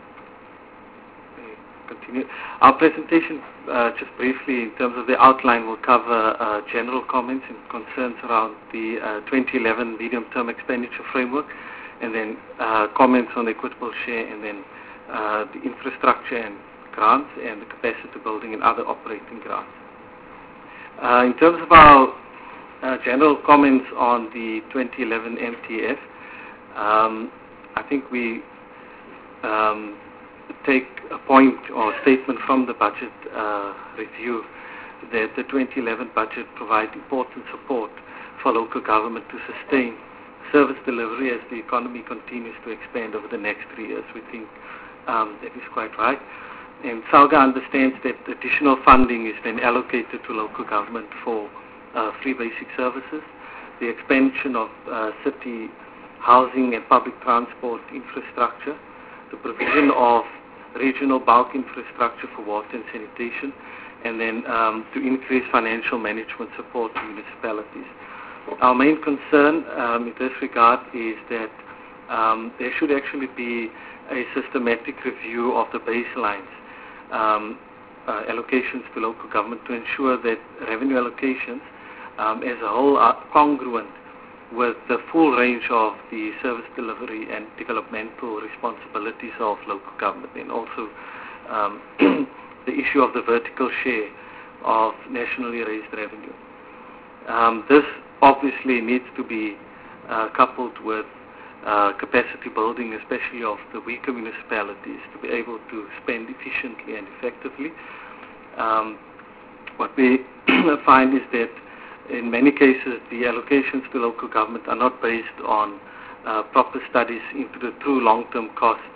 continue. Our presentation, uh, just briefly, in terms of the outline, will cover uh, general comments and concerns around the uh, twenty eleven medium-term expenditure framework, and then uh, comments on the equitable share, and then uh, the infrastructure and grants, and the capacity building and other operating grants. Uh, in terms of our uh, general comments on the twenty eleven M T F, um, I think we um, take a point or statement from the budget uh, review that the twenty eleven budget provides important support for local government to sustain service delivery as the economy continues to expand over the next three years. We think um, that is quite right. And SALGA understands that additional funding is then allocated to local government for uh, free basic services, the expansion of uh, city housing and public transport infrastructure, the provision of regional bulk infrastructure for water and sanitation, and then um, to increase financial management support to municipalities. Our main concern um, in this regard is that um, there should actually be a systematic review of the baselines um, uh, allocations to local government to ensure that revenue allocations um, as a whole are congruent with the full range of the service delivery and developmental responsibilities of local government, and also um, the issue of the vertical share of nationally raised revenue. Um, this obviously needs to be uh, coupled with uh, capacity building, especially of the weaker municipalities, to be able to spend efficiently and effectively. Um, what we find is that in many cases the allocations to local government are not based on uh, proper studies into the true long-term cost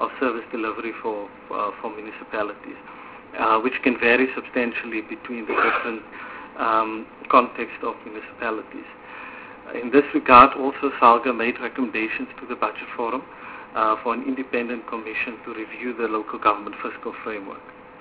of service delivery for uh, for municipalities, uh, which can vary substantially between the different um, context of municipalities. In this regard, also SALGA made recommendations to the Budget Forum uh, for an independent commission to review the local government fiscal framework.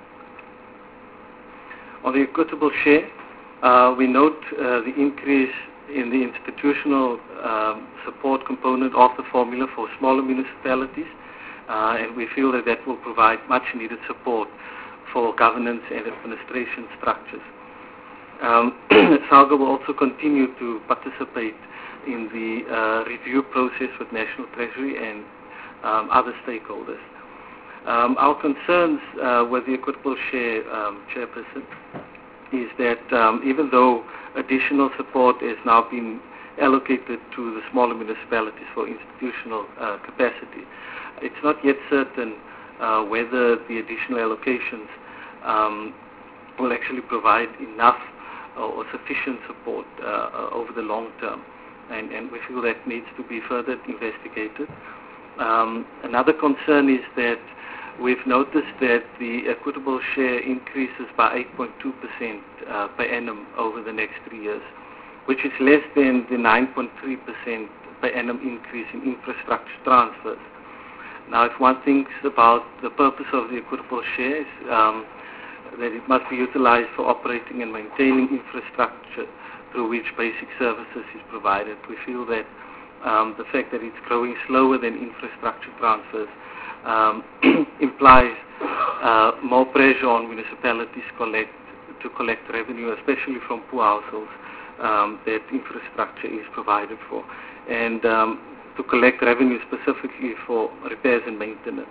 On the equitable share, uh, we note uh, the increase in the institutional um, support component of the formula for smaller municipalities, uh, and we feel that that will provide much needed support for governance and administration structures. Um, SALGA will also continue to participate in the uh, review process with National Treasury and um, other stakeholders. Um, our concerns uh, with the equitable share, um, Chairperson, is that um, even though additional support has now been allocated to the smaller municipalities for institutional uh, capacity, it's not yet certain uh, whether the additional allocations um, will actually provide enough or sufficient support uh, over the long term, and, and we feel that needs to be further investigated. Um, another concern is that we've noticed that the equitable share increases by eight point two percent uh, per annum over the next three years, which is less than the nine point three percent per annum increase in infrastructure transfers. Now, if one thinks about the purpose of the equitable shares, um, that it must be utilized for operating and maintaining infrastructure through which basic services is provided. We feel that um, the fact that it's growing slower than infrastructure transfers um, implies uh, more pressure on municipalities collect, to collect revenue, especially from poor households um, that infrastructure is provided for, and um, to collect revenue specifically for repairs and maintenance.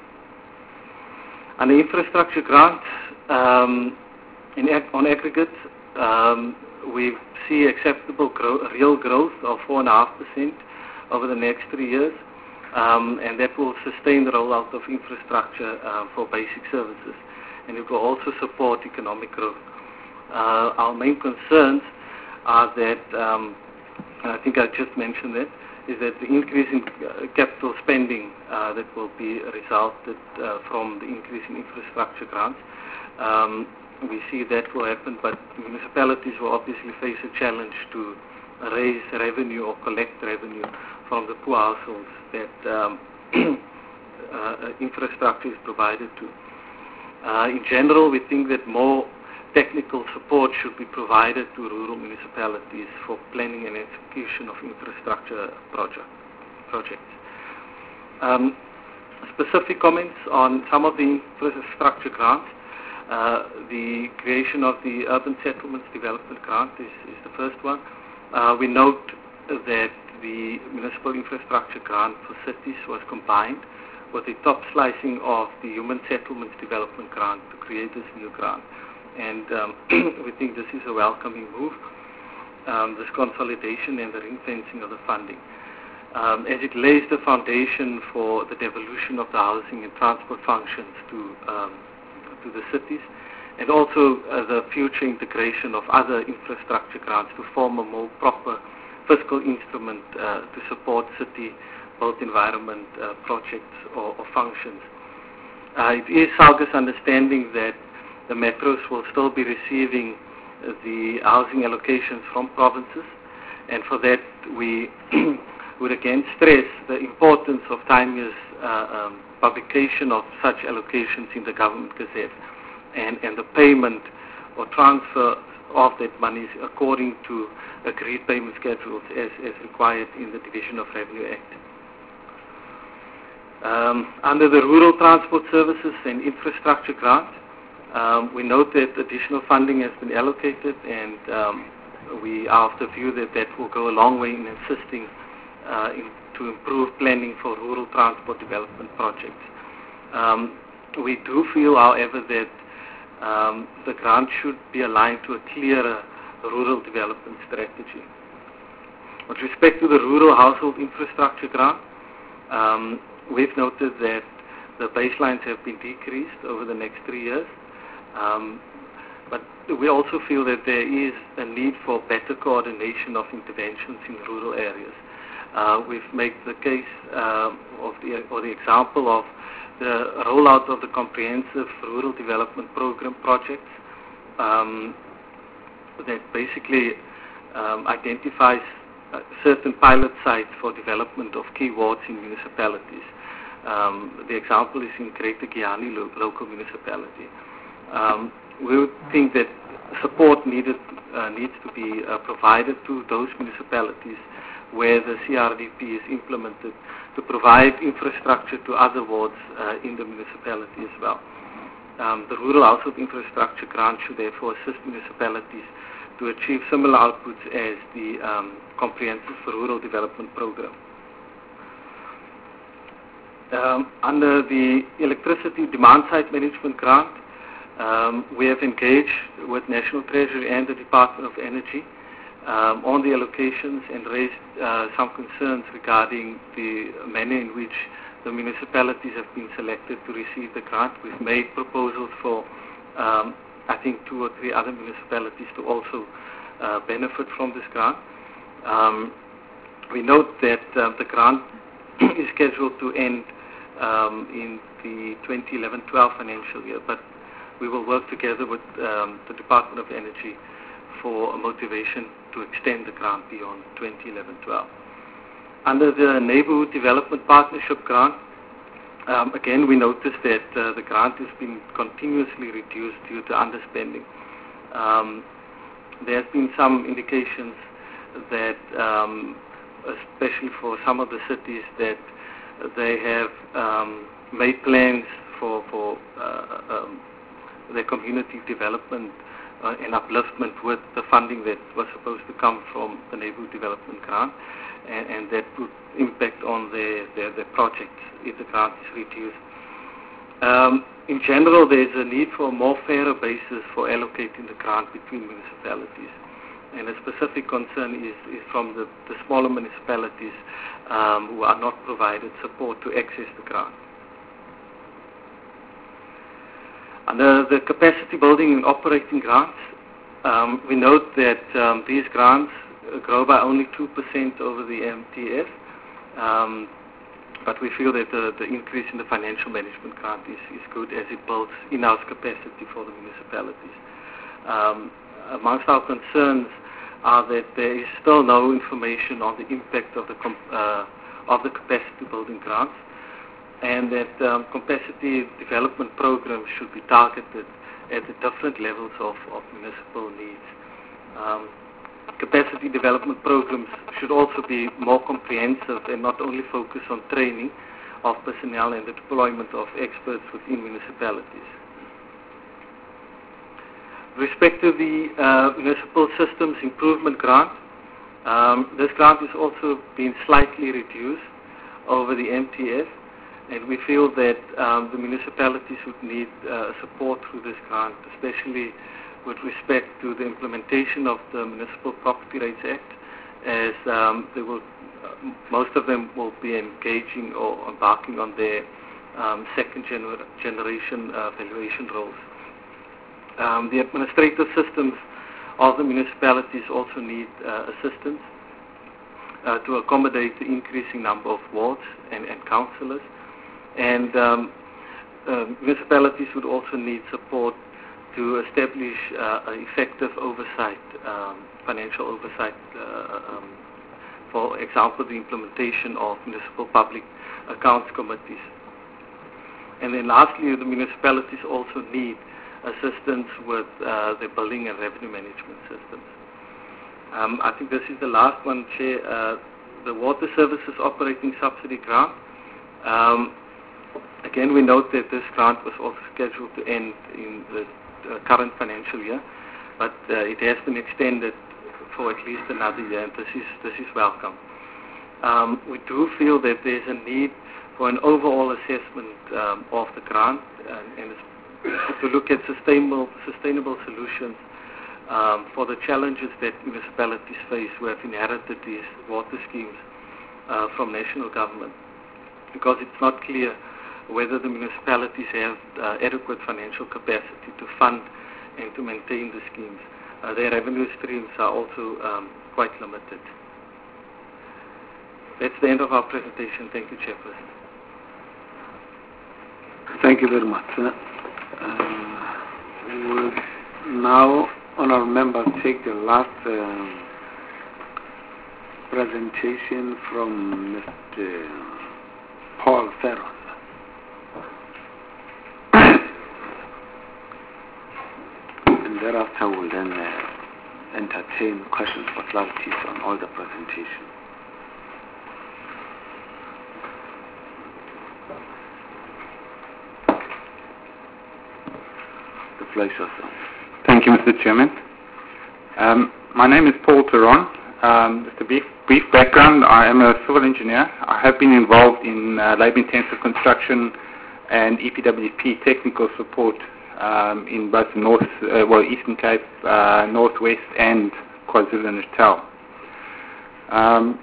On the infrastructure grants, um, in ag- on aggregate, um, we see acceptable gro- real growth of four point five percent over the next three years, um, and that will sustain the rollout of infrastructure uh, for basic services, and it will also support economic growth. Uh, our main concerns are that, um, and I think I just mentioned that, is that the increase in uh, capital spending uh, that will be resulted uh, from the increase in infrastructure grants. Um, we see that will happen, but municipalities will obviously face a challenge to raise revenue or collect revenue from the poor households that um, uh, infrastructure is provided to. Uh, in general, we think that more technical support should be provided to rural municipalities for planning and execution of infrastructure project, projects. Um, specific comments on some of the infrastructure grants. Uh, the creation of the Urban Settlements Development Grant is, is the first one. Uh, we note that the Municipal Infrastructure Grant for cities was combined with the top slicing of the Human Settlements Development Grant to create this new grant. And um, we think this is a welcoming move, um, this consolidation and the ring-fencing of the funding, um, as it lays the foundation for the devolution of the housing and transport functions to um, to the cities, and also uh, the future integration of other infrastructure grants to form a more proper fiscal instrument uh, to support city built environment uh, projects or, or functions. Uh, it is SALGA's understanding that the metros will still be receiving uh, the housing allocations from provinces, and for that we would again stress the importance of timely uh, um, publication of such allocations in the Government Gazette, and, and the payment or transfer of that money according to agreed payment schedules as, as required in the Division of Revenue Act. Um, under the Rural Transport Services and Infrastructure Grant, um, we note that additional funding has been allocated, and um, we are of the view that that will go a long way in assisting uh, in to improve planning for rural transport development projects. Um, we do feel, however, that um, the grant should be aligned to a clearer rural development strategy. With respect to the Rural Household Infrastructure Grant, um, we've noted that the baselines have been decreased over the next three years, um, but we also feel that there is a need for better coordination of interventions in rural areas. Uh, we've made the case uh, of the, or the example of the rollout of the comprehensive rural development program projects um, that basically um, identifies uh, certain pilot sites for development of key wards in municipalities. Um, the example is in Greater Giyani lo local municipality. Um, we would think that support needed uh, needs to be uh, provided to those municipalities where the C R D P is implemented to provide infrastructure to other wards uh, in the municipality as well. Um, the Rural Household Infrastructure Grant should therefore assist municipalities to achieve similar outputs as the um, Comprehensive Rural Development Program. Um, under the Electricity Demand Side Management Grant, um, we have engaged with National Treasury and the Department of Energy um, on the allocations and raised uh, some concerns regarding the manner in which the municipalities have been selected to receive the grant. We've made proposals for, um, I think, two or three other municipalities to also uh, benefit from this grant. Um, we note that uh, the grant is scheduled to end um, in the twenty eleven twelve financial year, but we will work together with um, the Department of Energy for a motivation to extend the grant beyond twenty eleven twelve. Under the Neighborhood Development Partnership Grant, um, again we noticed that uh, the grant has been continuously reduced due to underspending. Um, there has been some indications that, um, especially for some of the cities, that they have um, made plans for, for uh, um, their community development uh, and upliftment with the funding that was supposed to come from the Neighborhood Development Grant, and, and that would impact on their, their, their projects if the grant is reduced. Um, in general, there is a need for a more fairer basis for allocating the grant between municipalities. And a specific concern is, is from the, the smaller municipalities um, who are not provided support to access the grant. Under the capacity building and operating grants, um, we note that um, these grants grow by only two percent over the M T F, um, but we feel that the, the increase in the financial management grant is, is good as it builds in-house capacity for the municipalities. Um, amongst our concerns are that there is still no information on the impact of the, comp uh, of the capacity building grants, and that um, capacity development programs should be targeted at the different levels of, of municipal needs. Um, capacity development programs should also be more comprehensive and not only focus on training of personnel and the deployment of experts within municipalities. With respect to the uh, Municipal Systems Improvement Grant, um, this grant has also been slightly reduced over the M T F, and we feel that um, the municipalities would need uh, support through this grant, especially with respect to the implementation of the Municipal Property Rates Act, as um, they will, uh, most of them will be engaging or embarking on their um, second gener generation uh, valuation roles. Um, the administrative systems of the municipalities also need uh, assistance uh, to accommodate the increasing number of wards and, and councillors. And um, uh, municipalities would also need support to establish uh, effective oversight, um, financial oversight, uh, um, for example, the implementation of municipal public accounts committees. And then lastly, the municipalities also need assistance with uh, the billing and revenue management systems. Um, I think this is the last one, Chair, uh, the Water Services Operating Subsidy Grant. Um, again, we note that this grant was also scheduled to end in the uh, current financial year, but uh, it has been extended for at least another year, and this is, this is welcome. Um, we do feel that there's a need for an overall assessment um, of the grant and, and to look at sustainable, sustainable solutions um, for the challenges that municipalities face who have inherited these water schemes uh, from national government, because it's not clear whether the municipalities have uh, adequate financial capacity to fund and to maintain the schemes. Uh, their revenue streams are also um, quite limited. That's the end of our presentation. Thank you, Chairperson. Thank you very much. Uh, we'll now, honourable members, take the last uh, presentation from Mister Paul Ferron. And thereafter we'll then uh, entertain questions for clarities on all the presentation. The floor is yours. Thank you, Mister Chairman. Um, my name is Paul Ferron. Um, just a brief, brief background, I am a civil engineer. I have been involved in uh, labour-intensive construction and E P W P technical support um, in both North, uh, well, Eastern Cape, uh, Northwest and KwaZulu-Natal. Um,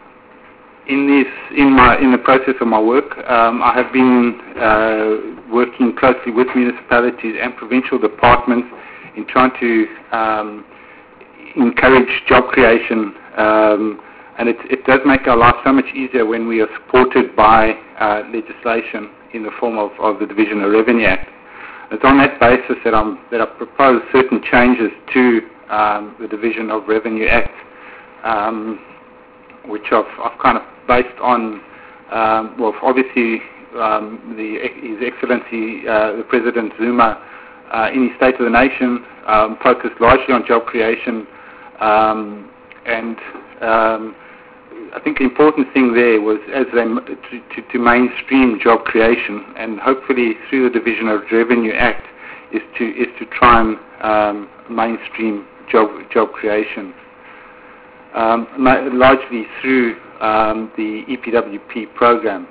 in this, in my, in the process of my work, um, I have been uh, working closely with municipalities and provincial departments in trying to um, encourage job creation, um, and it, it does make our life so much easier when we are supported by uh, legislation in the form of, of the Division of Revenue Act. It's on that basis that, I'm, that I propose certain changes to um, the Division of Revenue Act, um, which I've, I've kind of based on, um, well, obviously um, the, His Excellency uh, the President Zuma, uh, in his State of the Nation, um, focused largely on job creation. Um, and um, I think the important thing there was as they to, to, to mainstream job creation, and hopefully through the Division of Revenue Act is to is to try and um, mainstream job job creation, um, largely through um, the E P W P program.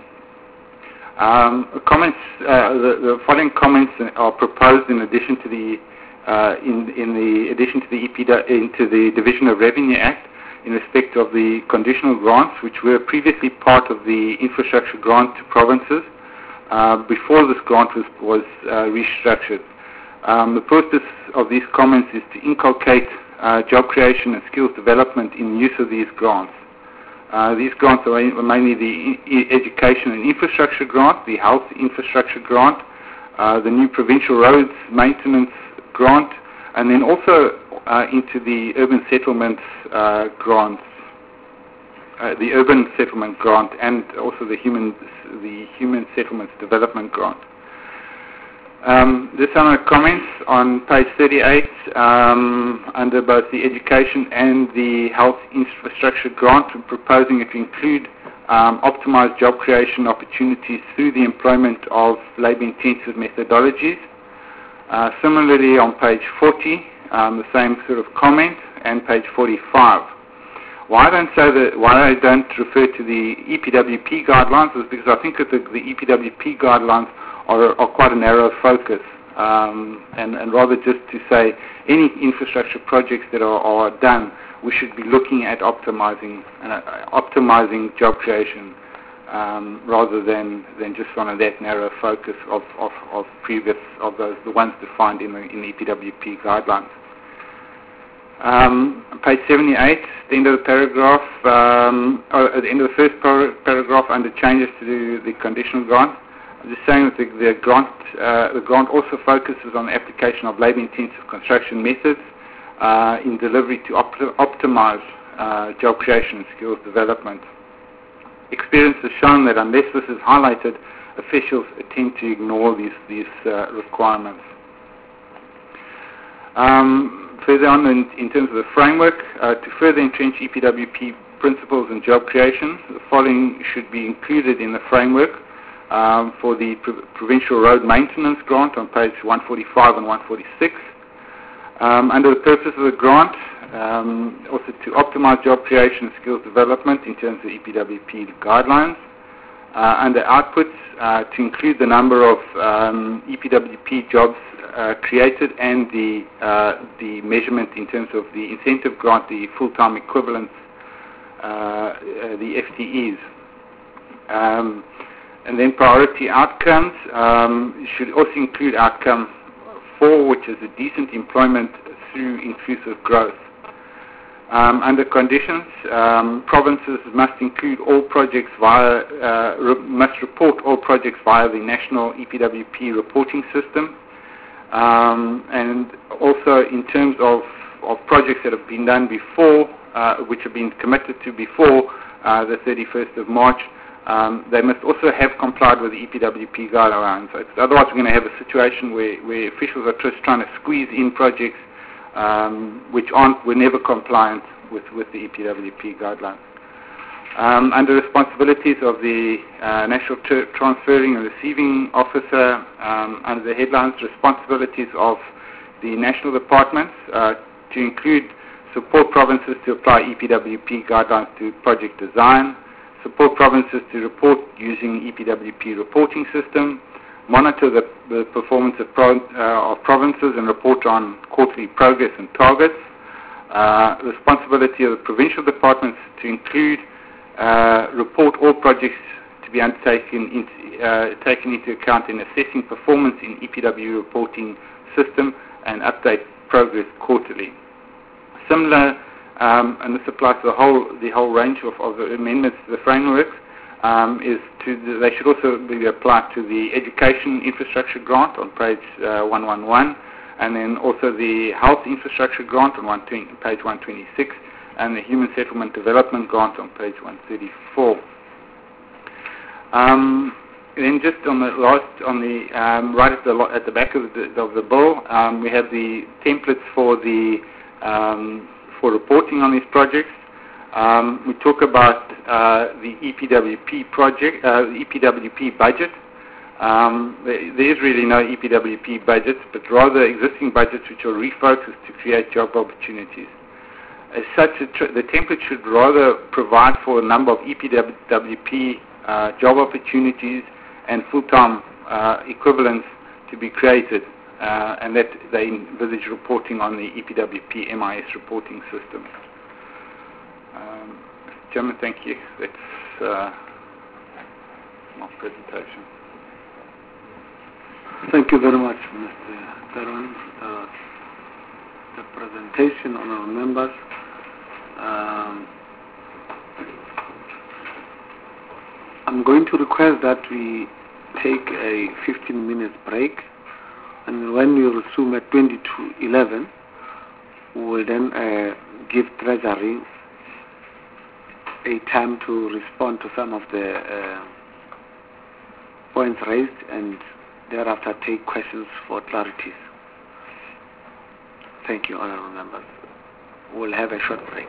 Um, comments, uh, the, the following comments are proposed in addition to the Uh, in, in the addition to the E P, into the Division of Revenue Act in respect of the conditional grants, which were previously part of the infrastructure grant to provinces uh, before this grant was, was uh, restructured. Um, the purpose of these comments is to inculcate uh, job creation and skills development in use of these grants. Uh, these grants are mainly the e- education and infrastructure grant, the health infrastructure grant, uh, the new provincial roads maintenance grant, and then also uh, into the urban settlements uh, grants, uh, the urban settlement grant, and also the human the human settlements development grant. Um, there's some comments on page thirty-eight um, under both the education and the health infrastructure grant, proposing it to include um, optimized job creation opportunities through the employment of labour-intensive methodologies. Uh, similarly, on page forty, um, the same sort of comment, and page forty-five. Why I don't say that, why I don't refer to the E P W P guidelines is because I think that the, the E P W P guidelines are, are quite a narrow focus, um, and, and rather just to say any infrastructure projects that are, are done, we should be looking at optimizing uh, optimizing job creation. Um, rather than, than just on that narrow focus of, of, of previous of those the ones defined in the, in the E P W P guidelines. Um, page seventy-eight, the end of the paragraph, um, or at the end of the first par- paragraph under changes to the conditional grant, I'm just saying that the, the grant uh, the grant also focuses on the application of labour-intensive construction methods uh, in delivery to op- optimize uh, job creation and skills development. Experience has shown that unless this is highlighted, officials tend to ignore these, these uh, requirements. Um, further on in, in terms of the framework, uh, to further entrench E P W P principles and job creation, the following should be included in the framework um, for the Pro- Provincial Road Maintenance Grant on page one forty-five and one forty-six. Um, under the purpose of the grant, Um, also to optimize job creation and skills development in terms of E P W P guidelines. Uh, under outputs, uh, to include the number of um, E P W P jobs uh, created and the uh, the measurement in terms of the incentive grant, the full-time equivalents, uh, uh, the F T Es. Um, and then priority outcomes um, should also include outcome four, which is a decent employment through inclusive growth. Um, under conditions, um, provinces must include all projects via, uh, re- must report all projects via the National E P W P reporting system. Um, and also in terms of, of projects that have been done before, uh, which have been committed to before uh, the thirty-first of March, um, they must also have complied with the E P W P guidelines. Otherwise we're going to have a situation where, where officials are just trying to squeeze in projects um, which aren't, were never compliant with, with the E P W P guidelines. Um, under responsibilities of the uh, National Tr- Transferring and Receiving Officer, um, under the headlines, responsibilities of the national departments uh, to include support provinces to apply E P W P guidelines to project design, support provinces to report using E P W P reporting system, monitor the, the performance of, pro- uh, of provinces and report on quarterly progress and targets, uh, responsibility of the provincial departments to include Uh, report all projects to be undertaken into, uh, taken into account in assessing performance in E P W reporting system and update progress quarterly. Similar, um, and this applies to the whole the whole range of, of the amendments to the framework, um, is to the, they should also be applied to the education infrastructure grant on page uh, one eleven, and then also the health infrastructure grant on one twenty, page one twenty-six. And the Human Settlement Development Grant on page one thirty-four. Um, then just on the last, on the um, right at the at the back of the, of the bill, um, we have the templates for the um, for reporting on these projects. Um, we talk about uh, the E P W P project, uh, the E P W P budget. Um, there, there is really no E P W P budget, but rather existing budgets which are refocused to create job opportunities. As such, tr- the template should rather provide for a number of E P W P uh, job opportunities and full-time uh, equivalents to be created, uh, and that they envisage reporting on the E P W P M I S reporting system. Um, Mister Chairman, thank you. That's uh, my presentation. Thank you very much, Mister Taron, uh, the presentation, honourable members. Um, I'm going to request that we take a fifteen minute break, and when we resume at twenty-two eleven, we will then uh, give Treasury a time to respond to some of the uh, points raised, and thereafter take questions for clarities. Thank you, honourable members. We'll have a short break.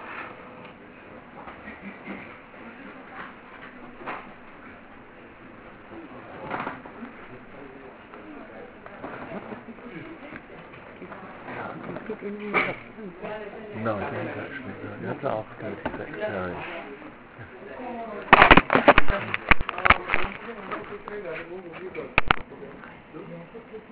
No, I didn't actually. You have to ask the secretary.